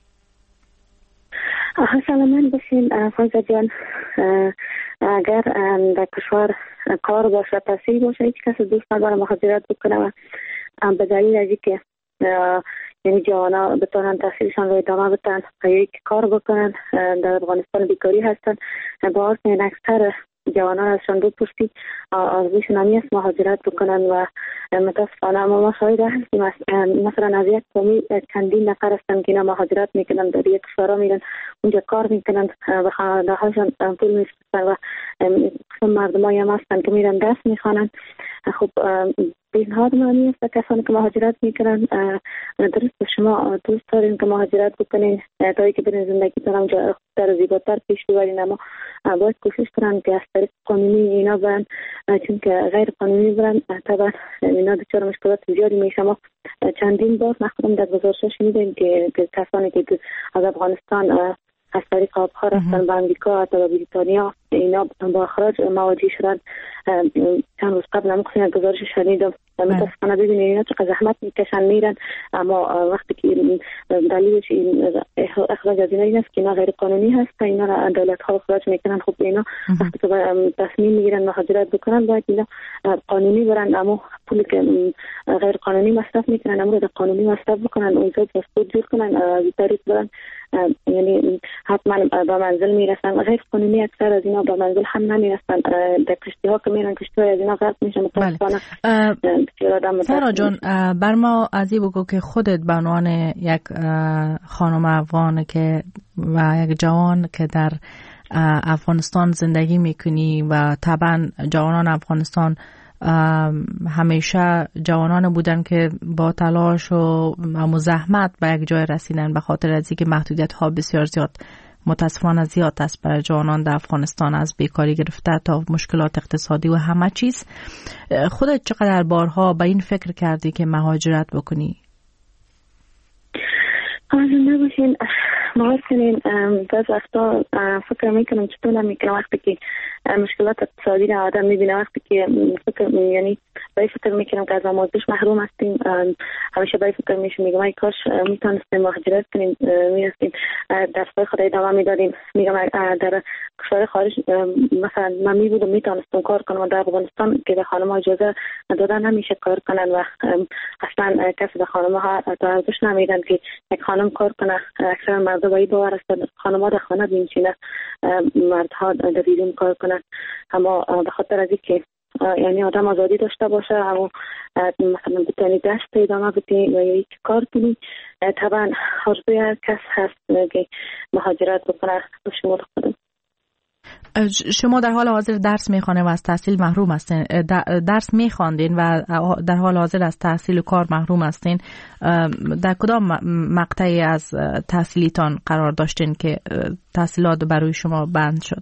سلامت باشین فایزه جان. اگر در کشور کار باشه، تحصیل باشه، هیچ کس دوست نداره مهاجرت بکنه و به دلیل از اینکه یعنی جوانا بتونن تحصیلشان رو ادامه بدن و یک کار بکنن. در افغانستان بیکاری هستن، باعث این اکثر جوانان ازشان بپرسید آرزوشون همی است مهاجرت بکنن و متاسفانه ما شاهد هستیم. مثلا از یک قومی چندین نفر هستن که اینا مهاجرت میکنن، در یک کشورها میرن اونجا کار میکنن و خانواده هاشون پول میفرستن و قسم مردمایی هم هستن که میرن درس میخوانن. خب اینها معنی است کسانی که مهاجرت میکنن. درست شما دوست دارین که مهاجرت بکنین تا اینکه برین زندگی تان در زیباتر پیش ببرین، اما باید کوشش کنن که از طریق قانونی اینا برن، چون که غیر قانونی برن طبعا اینا دچار مشکلات زیادی میشه. ما چندین بار مخصوصا در گزارش‌ها شنیدیم که کسانی که از افغانستان از طریق آبها رفتن به امریکا حتی به بریتانیا اینا با اخراج مواجه شدن. چند روز قبل هم خیلی گزارش شنیدم. متاسفانه ببینید اینا چقدر زحمت میکشن میرن، اما وقتی که دلیلش این اخراج از اینا این است که اینا غیر قانونی هست، اینا را دولت ها اخراج میکنن. خب اینا وقتی که تصمیم میگیرن مهاجرت بکنن باید اینا قانونی برن، اما پولی که غیر قانونی مصرف میکنن اما را قانونی مصرف بکنن، اونجا پاسپورت جور کنن، از طریق برن، یعنی حتما به منزل میرسن. غیر قانونی اکثر از اینا به منزل هم نمیرسن، در کشتی ها که میرن کشتی های از اینا غرق میشن. متاسفانه سارا جان، بر ما از این بگو که خودت به عنوان یک خانم افغان که و یک جوان که در افغانستان زندگی میکنی و طبعا جوانان افغانستان همیشه جوانان بودن که با تلاش و مزاحمت به یک جای رسیدن، به خاطر از اینکه محدودیت ها بسیار زیاد متاسفانه زیاد است برای جوانان در افغانستان، از بیکاری گرفته تا مشکلات اقتصادی و همه چیز. خودت چقدر بارها به این فکر کردی که مهاجرت بکنی؟ آزم نباشین باور کنین بعض وقتا فکر میکنم چطور نمیکنم وقتی که مشکلات اقتصادی را آدم میبینه، وقتی که فکر یعنی باید فکر میکنم که از آموزش محروم هستیم، همیشه باید فکر میشم میگم ای کاش میتونستیم مهاجرت کنیم، میرفتیم درسای خود ادامه میدادیم. میگم در کشور خارج مثلا من میبودم میتونستم کار کنم و در افغانستان که به خانم ها اجازه دادن نمیشه کار کنن و اصلا کسی به خانم ها توجه نمیدن که یک خانم کار کنه. اکثر مرد باید باور است خانم ها در خانه بینشینه، مردها در بیرون کار کنن. اما به خاطر از اینکه یعنی آدم آزادی داشته باشه، اما مثلا بتونی دست ادامه بدی و یا یک کار کنی، طبعا آرزوی هر کس هست که مهاجرت بکنه. شما خودم شما در حال حاضر درس میخوانید و از تحصیل محروم هستین، درس میخواندین و در حال حاضر از تحصیل و کار محروم هستین. در کدام مقطعی از تحصیلیتان قرار داشتین که تحصیلات برای شما بند شد؟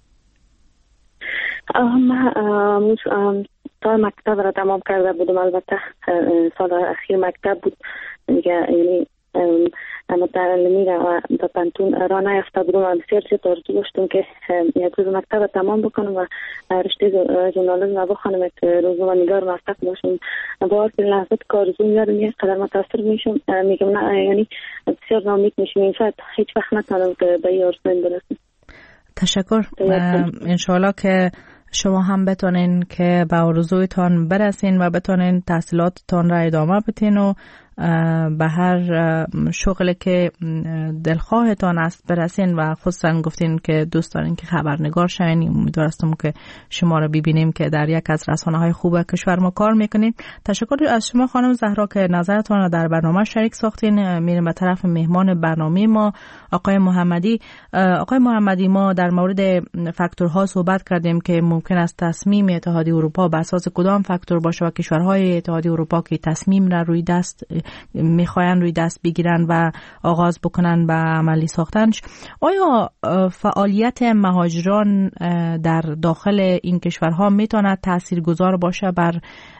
من تا مکتب را تمام کرده بودم، البته سال اخیر مکتب بود یعنی متعلمی را و به پنتون را نیافته بودم و بسیار زیاد آرزو داشتم که یک روز مکتب را تمام بکنم و رشته ژورنالیسم را بخوانم، یک روزنامه‌نگار موفق باشم. باور کنید لحظات که آرزو می‌دارم یک قدر متاثر میشم، میگم نه یعنی بسیار ناامید میشم، این شاید هیچ وقت نتونم به این آرزویم برسم. تشکر. انشاءالله که شما هم بتونین که به آرزویتان برسین و بتونین تحصیلاتتان را ادامه بدین و به هر شغلی که دلخواهتان است برسین و خصوصا گفتین که دوست دارین که خبرنگار شوین. امیدوارم که شما را ببینیم که در یک از رسانه‌های خوب کشور ما کار میکنین. تشکر از شما خانم زهرا که نظرتان را در برنامه شریک ساختین. میریم به طرف مهمان برنامه ما آقای محمدی. آقای محمدی، ما در مورد فاکتورها صحبت کردیم که ممکن است تصمیم اتحادیه اروپا به اساس کدام فاکتور باشه و کشورهای اتحادیه اروپا که تصمیم را روی دست میخواین روی دست بگیرن و آغاز بکنن به عملی ساختنش. آیا فعالیت مهاجران در داخل این کشورها میتواند تاثیرگذار باشه بر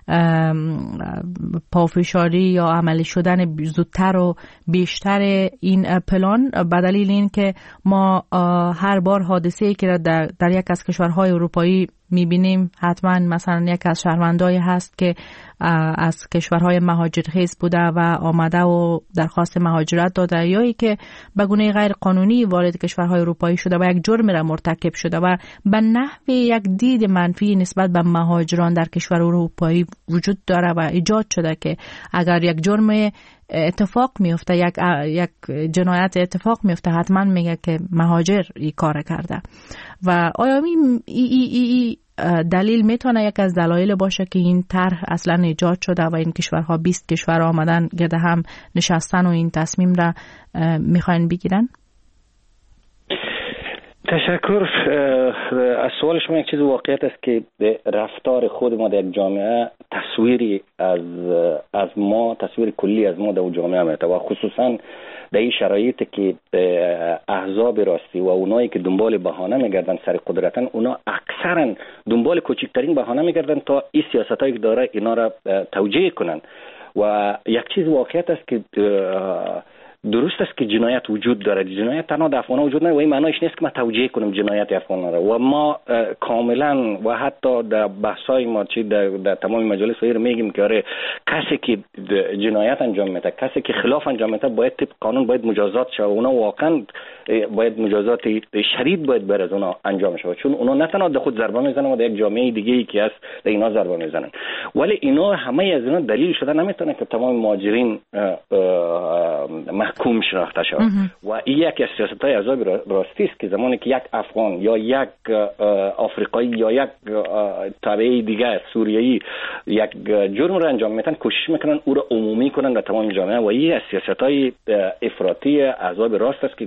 پافشاری یا عملی شدن زودتر و بیشتر این پلان، به دلیل این که ما هر بار حادثه‌ای که در, در یک از کشورهای اروپایی میبینیم حتما مثلا یک از شهروندایی هست که از کشورهای مهاجرخیز بوده و آمده و درخواست مهاجرت داده، یا ای که به گونه غیر قانونی وارد کشورهای اروپایی شده و یک جرم را مرتکب شده و به نحو یک دید منفی نسبت به مهاجران در کشور اروپایی وجود داره و ایجاد شده که اگر یک جرم اتفاق میفته، یک یک جنایت اتفاق میفته، حتما میگه که مهاجر این کار کرده. و آیا این ای ای ای دلیل میتونه یک از دلایل باشه که این طرح اصلا ایجاد شده و این کشورها بیست کشور آمدن گرد هم نشستن و این تصمیم را میخواین بگیرن؟ تشکر. از سوال شما یک چیز واقعیت است که رفتار خود ما در جامعه تصویری از از ما، تصویر کلی از ما در جامعه میده و خصوصا در این شرایطی که احزاب راستی و اونایی که دنبال بهانه میگردن سر قدرتن، اونا اکثرا دنبال کوچکترین بهانه میگردن تا این سیاستایی که داره اینا را توجیه کنن. و یک چیز واقعیت است که درست است که جنایت وجود داره، جنایت تنها در افغان وجود نداره و این معنیش نیست که ما توجیه کنیم جنایت افغان را. و ما کاملا و حتی در بحث‌های ما چی در, در تمام مجالس غیر میگیم که آره کسی که جنایت انجام میده، کسی که خلاف انجام میده باید طبق قانون باید مجازات شه و اونا واقعا باید مجازات شدید باید بر از اونا انجام شه، چون اونا نه تنها در خود ضربه میزنن و در یک جامعه دیگه ای که هست در اینا ضربه میزنن. ولی اینا همه از اینا دلیل شده نمیتونه که تمام مهاجرین محکوم شناخته شود. و این یک از سیاست‌های عذاب راستی است که زمانی که یک افغان یا یک آفریقایی یا یک تابعی دیگه سوریایی یک جرم را انجام میدن، کوشش میکنن او را عمومی کنن در تمام جامعه و این از سیاست‌های افراطی عذاب راست است که کار انجام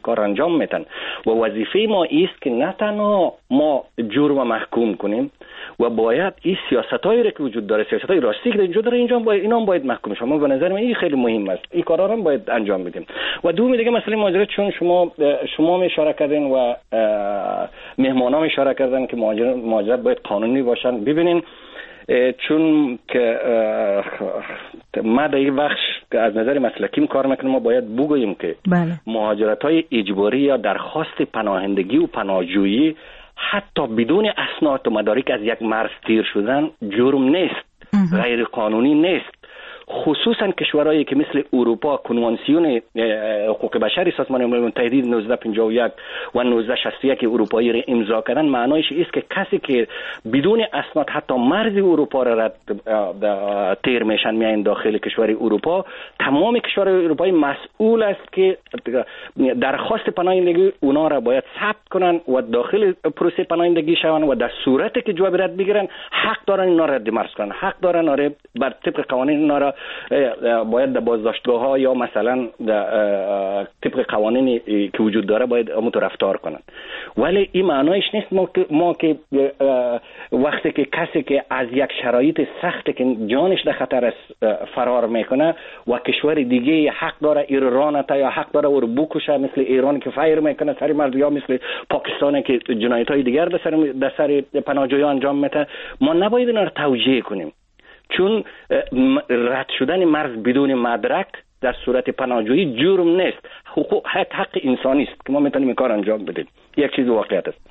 انجام میتن و وظیفه ما است که نه تنها ما جرم محکوم کنیم و باید این سیاستایی که وجود داره، سیاستای راستی که وجود داره اینجا باید اینا هم باید محکوم شه. ما به نظر من این خیلی مهم است، این کارا هم باید انجام بدیم. و دوم دیگه مسئله مهاجرت، چون شما شما می اشاره کردین و مهمانان اشاره کردن که مهاجرت مهاجرت باید قانونی باشن. ببینین چون که ما در این بخش که از نظر مسلکیم کار میکنیم، ما باید بگوییم که بله. مهاجرت های اجباری یا درخواست پناهندگی و پناهجویی حتی بدون اسناد و مدارک از یک مرز تیر شدن جرم نیست، غیر قانونی نیست. خصوصا کشورهایی که مثل اروپا کنوانسیون حقوق بشر سازمان ملل متحد نوزده پنجاه و یک و نوزده شصت و یک اروپایی را امضا کردن، معنایش است که کسی که بدون اسناد حتی مرز اروپا را رد تیر میشن میایند داخل کشور اروپا، تمام کشورهای اروپایی مسئول است که درخواست پناهندگی اونا را باید ثبت کنن و داخل پروسه پناهندگی شون و در صورتی که جواب رد بگیرن حق دارن اینا را رد مرز کنن، حق دارن آره بر طبق قوانین اینا را باید در بازداشتگاه ها یا مثلا طبق قوانینی که وجود داره باید امو رفتار کنن. ولی این معنایش نیست ما که ما که وقتی که کسی که از یک شرایط سخت که جانش در خطر است فرار میکنه و کشور دیگه حق داره ایران تا یا حق داره او رو بکشه، مثل ایران که فایر میکنه سر مرد، یا مثل پاکستان که جنایت های دیگر در سر در سر پناهجویان انجام میده، ما نباید اینا رو توجیه کنیم. چون رد شدن مرز بدون مدرک در صورت پناهجویی جرم نیست، حقوق حق, حق انسانی است که ما میتونیم این کار انجام بدیم. یک چیز واقعیت است.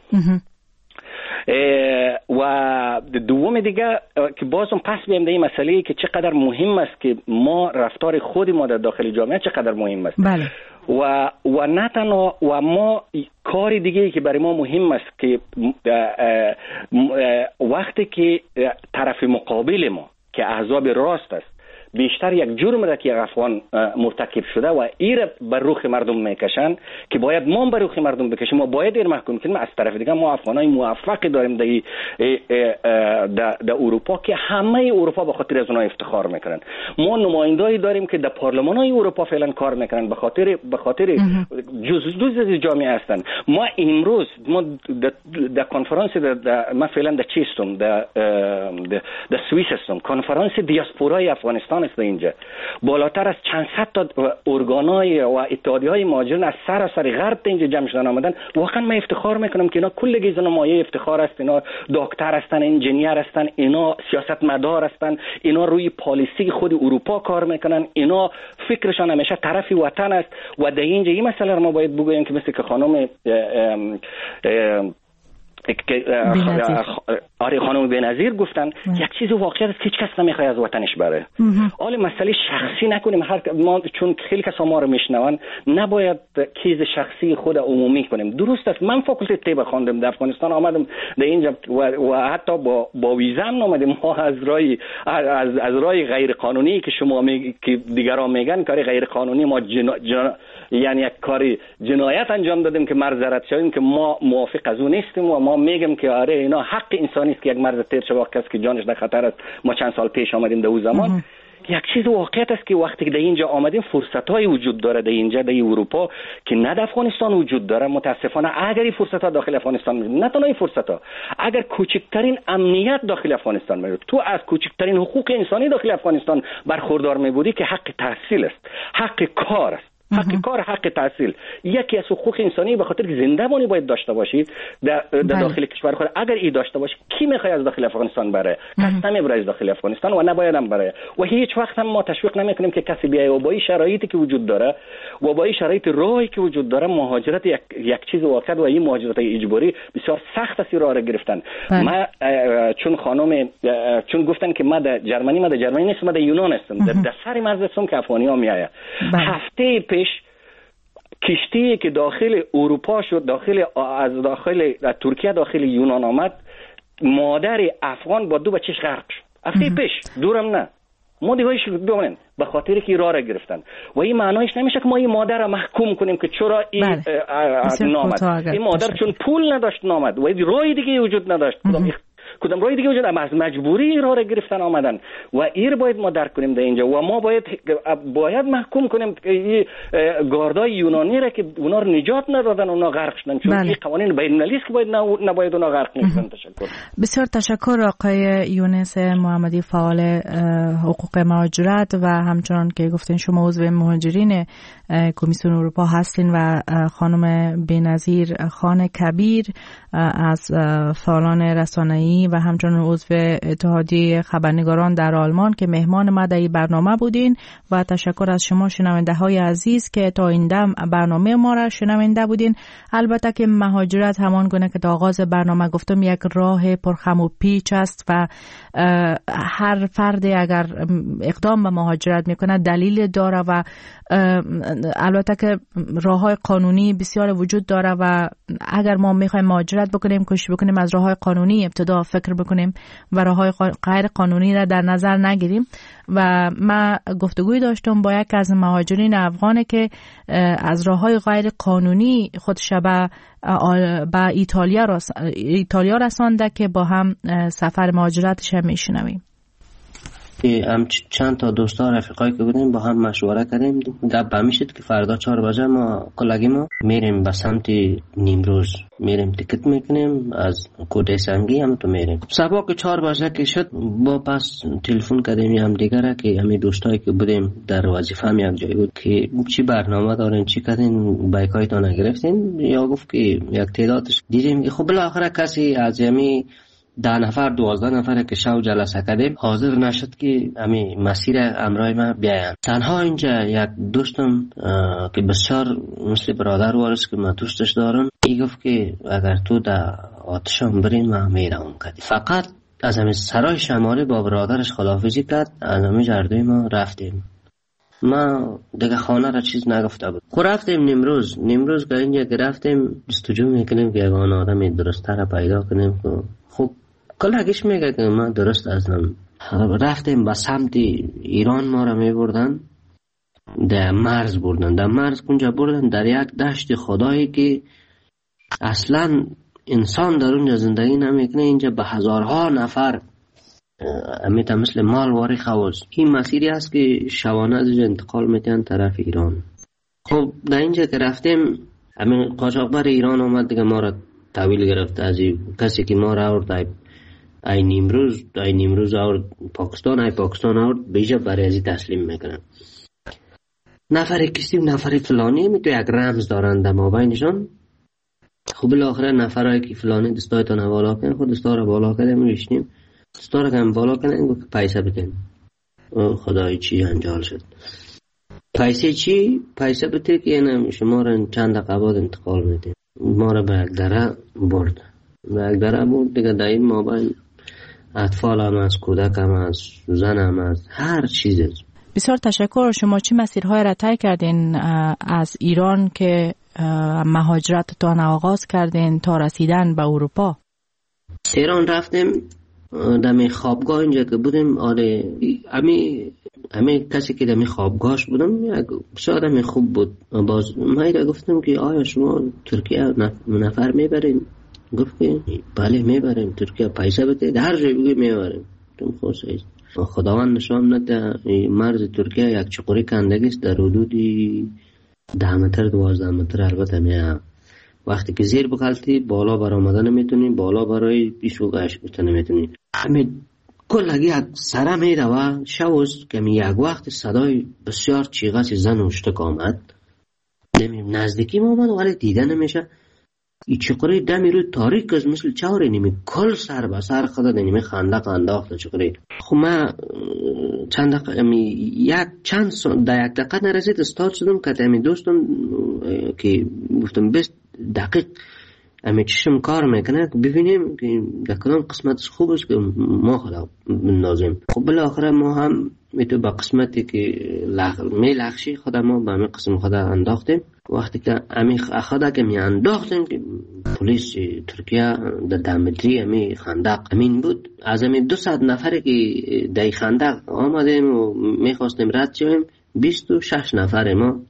و دوم دیگه که بازم پس بیایم در این مسئله که چقدر مهم است که ما رفتار خود ما در داخل جامعه چقدر مهم است. بله. و و نه تنها و ما کار دیگه که برای ما مهم است که وقتی که طرف مقابل ما که احزاب راست است بیشتر یک جرم را که افغان مرتکب شده و این بر روخ مردم میکشن که باید ما بر روخ مردم بکشیم، ما باید این محکوم کنیم. از طرف دیگه ما افغانای موفق داریم در در در اروپا که همه اروپا به خاطر از اونها افتخار میکنن. ما نمایندهایی داریم که در پارلمان‌های اروپا فعلا کار میکنن به خاطر به خاطر جزء جزء جامعه هستند. ما امروز ما در کنفرانس در ما فعلا در چیستم در در سوئیس هستم، کنفرانس دیاسپورای افغانستان است اینجا. بالاتر از چند صد تا ارگان‌های و اتحادیه‌های مهاجرین از سراسر غرب اینجا جمع شدن آمدن. واقعا من افتخار میکنم که اینا کل زن مایه افتخار است. اینا دکتر هستن، انجینیر هستن، اینا سیاستمدار هستن، اینا روی پالیسی خود اروپا کار میکنن، اینا فکرشان همیشه طرف وطن است. و در اینجا این مسئله رو ما باید بگوییم که مثل که خانم آره خانم بنظیر گفتن ام. یک چیز واقعیت است که هیچ کس نمیخواد از وطنش بره. حالا مسئله شخصی نکنیم، هر ما چون خیلی کسا ما رو میشنون نباید چیز شخصی خود عمومی کنیم. درست است، من فاکولته طب خواندم در افغانستان، آمدم در اینجا و, و حتی با با ویزا هم اومدیم. ما از راه از از راه غیر قانونی که شما می که دیگران میگن کاری غیر قانونی، ما جنا... جنا... یعنی یک کاری جنایت انجام دادیم که مرز رد شویم که ما موافق از اون نیستیم و ما میگم که آره اینا حق انسانی است که یک مرز تیر شه کسی که جانش در خطر است. ما چند سال پیش آمدیم در اون زمان ام. یک چیز واقعیت است که وقتی که در اینجا آمدیم فرصت‌های وجود داره در اینجا در اروپا که نه در افغانستان وجود داره. متاسفانه اگر این فرصت‌ها داخل افغانستان می‌بود، نه تنها این فرصت‌ها، اگر کوچکترین امنیت داخل افغانستان می‌بود، تو از کوچکترین حقوق انسانی داخل افغانستان برخوردار می‌بودی که حق تحصیل است، حق کار است، حق کار، حق تحصیل، یکی از حقوق انسانی به خاطر که زنده مانی باید داشته باشید در داخل کشور خود. اگر ای داشته باشی کی میخواد از داخل افغانستان بره؟ کس نمیبره از داخل افغانستان و نباید هم بره. و هیچ وقت هم ما تشویق نمیکنیم که کسی بیای و با این شرایطی که وجود داره و با این شرایط راهی که وجود داره مهاجرت یک, یک چیز واقعا و این مهاجرت اجباری بسیار سخت است راه گرفتن. ما چون خانم چون گفتن که ما در جرمنی ما در جرمنی نیستم، ما در یونان هستم، در سر مرز هستم که افغانی‌ها میآیه. هفته پیش کشتی که داخل اروپا شد، داخل از داخل از ترکیه داخل یونان آمد، مادر افغان با دو بچه‌ش غرق شد. هفته پیش، دورم نه. ما دیگه‌اش ببینید به خاطر که راه را گرفتن. و این معنایش نمیشه که ما این مادر را محکوم کنیم که چرا این نامد. این مادر چون پول نداشت نامد و این راه دیگه وجود نداشت. کدام راه دیگه وجود از مجبوری راه را گرفتن آمدن و ایر باید ما درک کنیم در اینجا و ما باید باید محکوم کنیم که گاردای یونانی را که اونا رو نجات ندادن، اونا غرق شدن، چون این قوانین بین المللی است که باید نباید اونا غرق نشن. تشکر. بسیار تشکر آقای یونس محمدی، فعال حقوق مهاجرت و همچنان که گفتین شما عضو مهاجرین کمیسیون اروپا هستین و خانم بینظیر خان کبیر از فعالان رسانه‌ای و همچنان عضو اتحادیه خبرنگاران در آلمان که مهمان ما در این برنامه بودین و تشکر از شما شنونده های عزیز که تا این دم برنامه ما را شنونده بودین. البته که مهاجرت همان گونه که تا آغاز برنامه گفتم یک راه پرخم و پیچ است و هر فرد اگر اقدام به مهاجرت میکنه دلیل داره و البته که راههای قانونی بسیار وجود داره و اگر ما میخوایم مهاجرت بکنیم کوشش بکنیم از راههای قانونی ابتدا فکر بکنیم و راههای غیر قانونی را در نظر نگیریم. و من گفتگوی داشتم با یک از مهاجرین افغان که از راههای غیر قانونی خودش به ایتالیا رس... ایتالیا رسانده که با هم سفر مهاجرتش هم میشنویم. هم چند تا دوستا رفیقایی که بودیم با هم مشوره کردیم، گپ به میشد که فردا چهار بجه ما کلاگی ما میریم به سمت نیمروز، میریم تیکت میکنیم از کوده سنگی هم تو میریم. صبح که چهار بجه که شد با پس تلفن کردیم هم دیگره که همین دوستایی که بودیم در وظیفه هم یک جای بود که چی برنامه دارین، چی کردین، بایکایتون نگرفتین؟ یا گفت که یک تعدادش دیدیم که خب بالاخره کسی از همین ده نفر دوازده نفر که شو جلسه کردیم حاضر نشد که امی مسیر امرای ما بیاین. تنها اینجا یک دوستم که بسیار مثل برادر وارث که من دوستش دارم ای گفت که اگر تو در آتشم بریم من میرم کردی. فقط از همین سرای شمالی با برادرش خداحافظی کرد، از همین جردوی ما رفتیم. ما دیگه خانه را چیز نگفته بود. خب رفتیم نیمروز. نیمروز که اینجا که رفتیم جستجو میکنیم که یگان آدم درسته را پیدا کنیم. خب کلاگیش میگه که ما درست ازم. رفتیم به سمت ایران ما را میبردن، در مرز بردن. در مرز کنجا بردن در یک دشت خدایی که اصلا انسان در اونجا زندگی نمیکنه. اینجا به هزارها نفر امیتا مثل مال واری خوز. این مسیری است که شوانه از انتقال میتن طرف ایران. خب در اینجا که رفتیم همین قاچاقبر ایران آمد دیگه ما را تحویل گرفت از کسی که ما را آورد ای نیمروز، ای نیمروز آورد پاکستان، ای پاکستان آورد بیجا برای ازی تسلیم میکنن. نفر کسی و نفر فلانی می تو یک رمز دارن در مابینشان. خب بالاخره نفرهایی که فلانی دستایتان بالا کنن خود دستا را بالا کنن میشنیم. دستا را که بالا کنن گفت پیسه بتین. او خدای چی انجال شد. پیسه چی؟ پیسه بته که اینم شما را چند دقیقه بعد انتقال میدین. ما را به یک دره برد. به یک دره برد دیگه در این مابین اطفال هم از، کودک هم از، زن هم از، هر چیز. بسیار تشکر. شما چی مسیرهای را طی کردین از ایران که مهاجرتتان آغاز کردین تا رسیدن به اروپا؟ ایران رفتیم دمی خوابگاه اینجا که بودیم. آره امی امی کسی که دمی خوابگاهش بودم یک بسیار دمی خوب بود. باز من گفتم که آیا شما ترکیه نفر میبرین؟ گفت که بله میبریم ترکیه، پیسه بده در هر جای بگوی میبریم. تم خوص خداوند نشان نده مرز ترکیه یک چقوری کندگیست در حدود ده متر دوازده متر. البته میه وقتی که زیر بغلتی بالا بر آمدن نمیتونی، بالا برای پیش و گشت بتونه نمیتونی. همین کلگی یک سره میره و شوز که می یک وقت صدای بسیار چیغش زن اشتک آمد. نمیم نزدیکی ما آمد ولی دیده نمیشه. ای چقدر دمی رو تاریک از مثل چهاره نیمی کل سر به سر خدا دنیمی خندق انداخته چقدر. خب من چند دقیقه یک چند سال در یک دقیقه نرسید استاد شدم که دمی دوستم که گفتم بست دقیق امی چشم کار میکنه ببینیم که در کدام قسمت خوب است که ما خدا بندازیم. خب بالاخره ما هم میتو با قسمتی که لغ... می لغشی خدا ما با همین قسم خدا انداختیم. وقتی که امی خدا که می انداختیم که پلیس ترکیه در دمدری امی خندق امین بود. از امی دو صد نفری که در خندق آمدیم و میخواستیم رد شویم بیست و شش نفر ما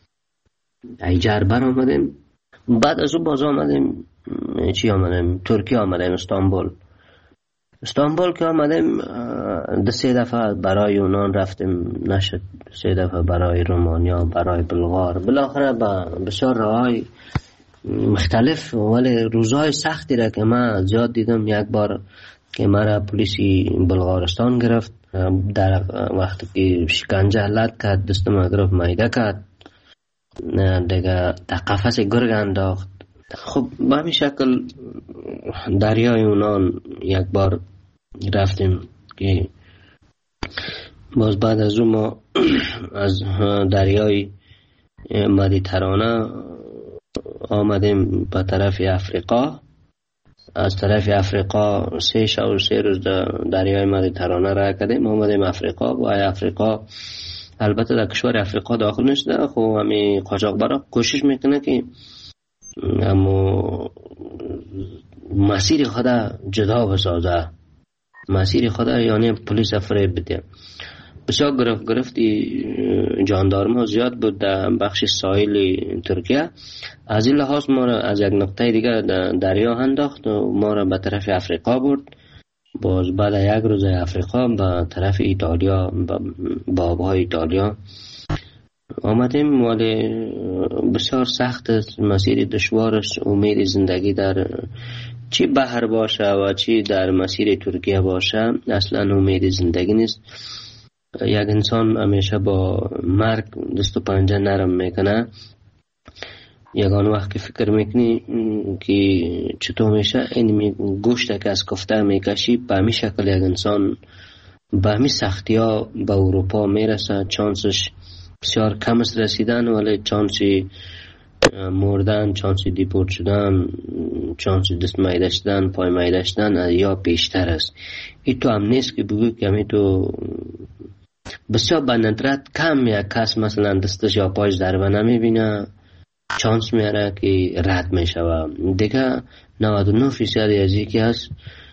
ای جربر آمدیم. بعد از اون باز آمدیم چی آمدیم ترکیه آمدیم استانبول. استانبول که آمدیم دو سه دفعه برای یونان رفتیم، نشد. سه دفعه برای رومانیا، برای بلغار، بالاخره با بسیار راهای مختلف. ولی روزهای سختی را که من زیاد دیدم. یک بار که مرا پلیسی بلغارستان گرفت، در وقتی که شکنجه لد کرد، دستم گرفت میده کرد، دیگه در قفس گرگ انداخت. خب به همین شکل دریای یونان یک بار رفتیم که باز بعد از اون ما از دریای مدیترانه آمدیم به طرف افریقا. از طرف افریقا سه شب و سه روز دریای مدیترانه را کردیم، آمدیم افریقا. و افریقا البته در کشور افریقا داخل نشده. خب همین قاچاقبرا کوشش میکنه که اما مسیر خود جدا بسازه، مسیر خود یعنی پلیس فریب بده. بسیار گرفت گرفتی جاندارما زیاد بود در بخش ساحل ترکیه. از این لحاظ ما را از یک نقطه دیگه دریا انداخت و ما را به طرف افریقا برد. باز بعد یک روز افریقا به طرف ایتالیا، به آبهای ایتالیا آمدیم. ولی بسیار سخت است، مسیر دشوارش. امید زندگی در چی بحر باشه و چی در مسیر ترکیه باشه اصلا امید زندگی نیست. یک انسان همیشه با مرگ دست و پنجه نرم میکنه. یگان وقت که فکر میکنی که چطور میشه این گوشت که از کفته میکشی، به همین شکل یک انسان به همین سختی ها به اروپا میرسه. چانسش بسیار کم است رسیدن، ولی چانسی مردن، چانسی دیپورت شدن، چانسی دست میده شدن، پای میده شدن یا بیشتر است. این تو هم نیست که بگو که همی تو بسیار به ندرت کم یک کس مثلا دستش یا پایش ضربه نمیبینه، چانس میاره که رد میشه. دیگه نود و نه فیصد از یکی هست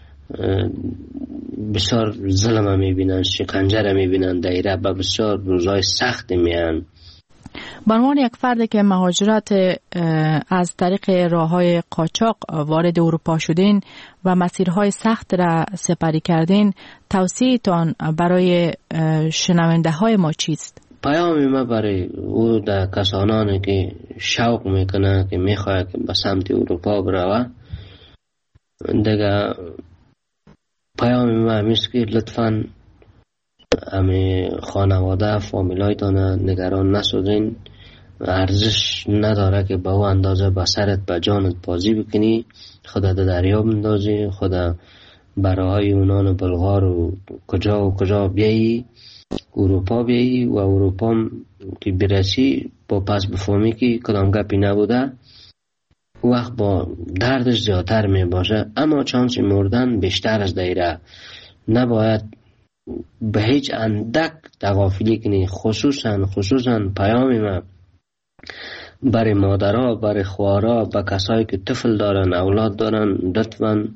بسیار ظلم میبینن، شکنجه میبینن، دایره به بسیار روزهای سخت میان. به عنوان یک فرد که مهاجرت از طریق راههای قاچاق وارد اروپا شدین و مسیرهای سخت را سپری کردین، توصیه‌تان برای شنونده های ما چیست؟ پیام ما برای او در کسانانی که شوق میکنه که میخواه که به سمت اروپا بروه، دیگه پیام ما همیست که لطفاً همه خانواده فامیلایتان نگران نسازین. ارزش نداره که به او اندازه به سرت به جانت بازی بکنی، خدا در دریا بندازی، خدا براهای یونان و بلغار و کجا و کجا بیایی، اروپا بیایی و اروپا که برسی با پس بفهمی که کدام گپی نبوده، وقت با دردش زیادتر می باشه. اما چانس مردن بیشتر از دایره. نباید به هیچ اندک تغافلی کنی. خصوصا خصوصا پیام من برای مادرها، برای خوارا، به کسایی که طفل دارن، اولاد دارن، لطفاً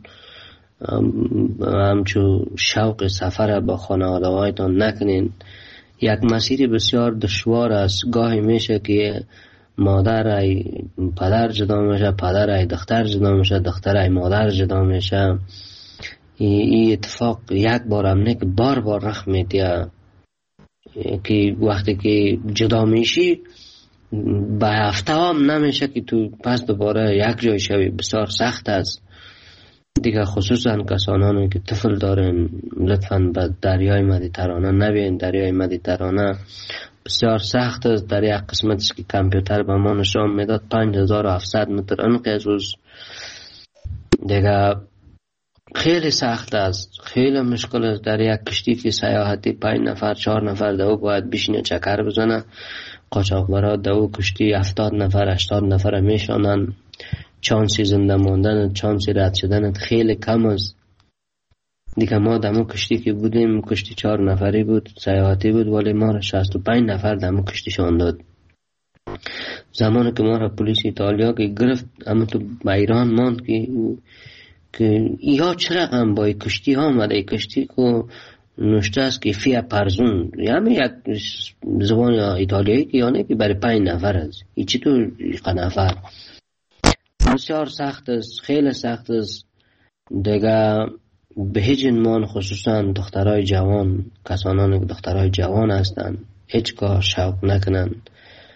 همچو شوق سفر با خانواده هایتان نکنین. یک مسیر بسیار دشوار است. گاهی میشه که مادر ای پدر جدا میشه، پدر ای دختر جدا میشه، دختر ای مادر جدا میشه. این اتفاق یک بار هم نه که بار بار رخ میده که وقتی که جدا میشی به هفته هم نمیشه که تو پس دوباره یک جای شوی. بسیار سخت است دیگه. خصوصا کسانانی که طفل دارن لطفاً به دریای مدیترانه نبین. دریای مدیترانه بسیار سخت است. در یک قسمتش که کامپیوتر به ما نشان میداد پنج هزار و هفتصد متر عمق از روز دیگه خیلی سخت است، خیلی مشکل است. در یک کشتی که سیاحتی پنج نفر چهار نفر دو باید بشینه چکر بزنه. قاچاقبرا دو کشتی هفتاد نفر هشتاد نفر میشانن. چانسی زنده ماندن، چانسی رد شدن خیلی کم است دیگه. ما دمو کشتی که بودیم کشتی چهار نفری بود، سیاحتی بود، ولی ما را شصت و پنج نفر دمو کشتی شان داد. زمانی که ما را پلیس ایتالیا که گرفت اما تو ایران ماند که که یا چرا هم با کشتی ها آمده. ای کشتی که نوشته است که فیا پرزون، یعنی یک زبان ایتالیایی که یعنی که برای پنج نفر است. ای چی تو نفر؟ بسیار سخت است، خیلی سخت است دیگه. به هیچ عنوان، خصوصا دخترای جوان، کسانانی که دخترای جوان هستند، هیچگاه شوق نکنند.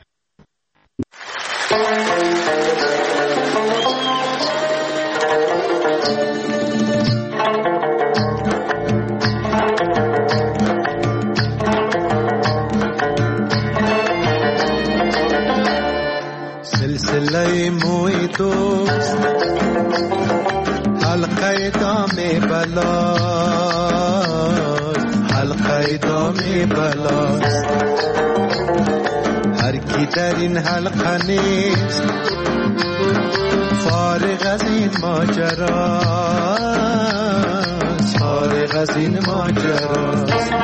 سلسله موی دوست حلقه دام بلاست، حلقه دام بلاست. هر کی در این حلقه نیست فارغ از این ماجراست، فارغ از این ماجراست.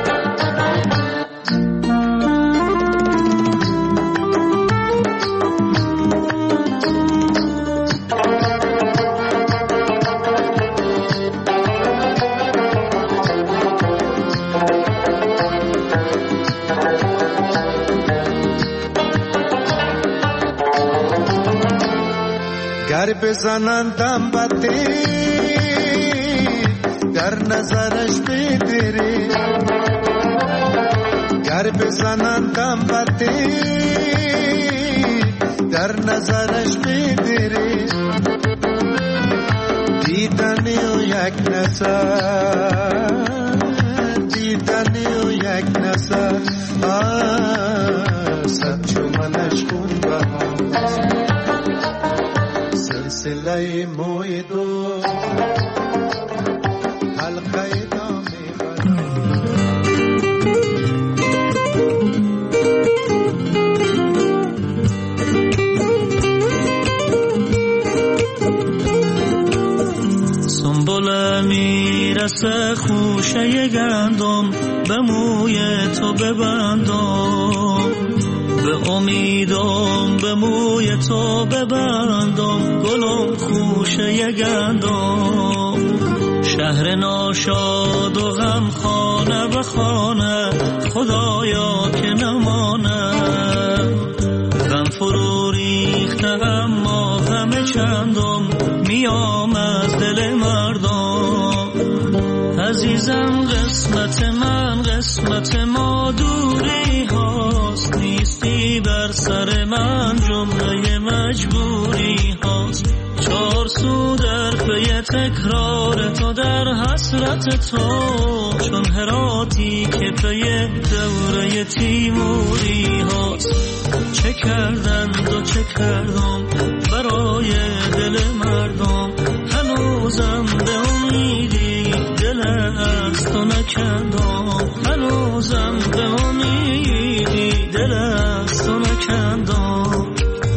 گر بزنندم بدی در نظرش بدری، گر بزنندم بدی در نظرش بدری. دیدنی و یک نظر، دیدنی و یک نظر، صد چو منش خون بهاست. سلسله موی دوست حلقه دام سنبل میرسه خوشه گندم، به موی تو ببندم، به امیدم به موی تو ببندم. گلم خوشه گندم، شهر ناشاد و غم خانه به خانه، خدایا که نمانه. غم فرو ریخته اما غم چندم، میام از دل مردم. عزیزم قسمت من قسمت ما دوری هاست، نیستی بر سر من جمله مجبوری هاست. چار سو در پی تکرار تو در حسرت تو، چون هراتی که پی دوره تیموری هاست. چه کردند و چه کردم برای دل مردم، هنوزم به امیدی دل از تو نکندم، هنوزم به امیدی دل از تو نکندم.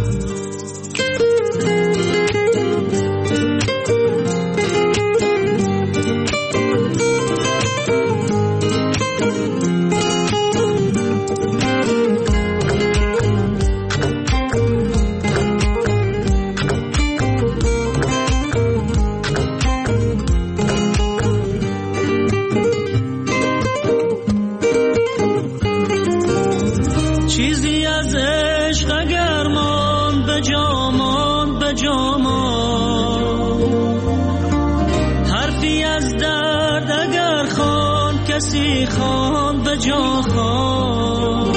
خان به جا خان،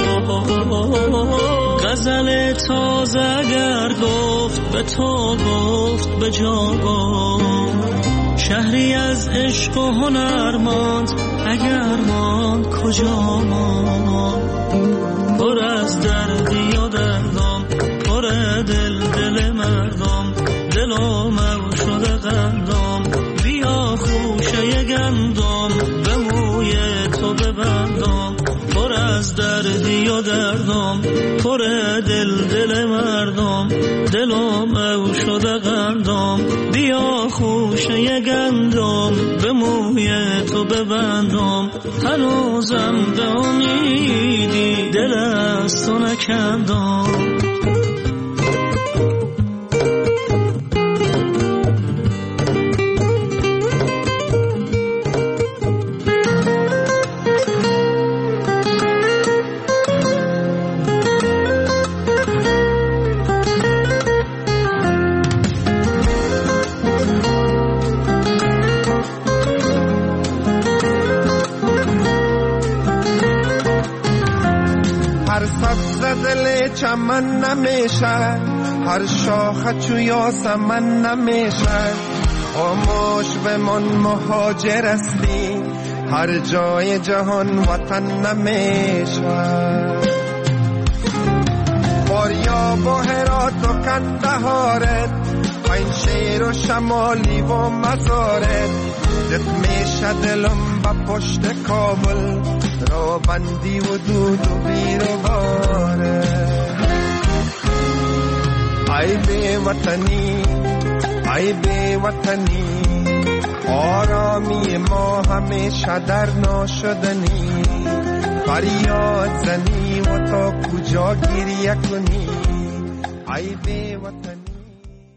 غزل تازه اگر گفت به تو گفت به جا گفت. شهری از عشق و هنر ماند اگر ماند کجا ماند. پر از دردی و دردم، پر دل دل مردم، دلم او شده قندم. بیا خوشه گندم به موی تو ببندم، پر از دردی و دردم، پر دل دل مردم، دلم او شده قندم. بیا خوشه گندم به موی تو ببندم، هنوزم به امیدی دل از تو نکندم. چمن نمیشه، هر شاخه چو یاسمن نمیشه. خاموش بمان مهاجر هستی، هر جای جهان وطن نمیشه. فاریاب و هرات و کندهارت، این شیر و شمالی و مزارت. دت میشه دلم با پشت کابل، را بندی و دود و بیر و باره. ای بی وطنی، ای بی وطنی، آرامی ما همیشه در ناشدنی. فریاد زنی و تا کجا گریه کنی، ای بی وطنی.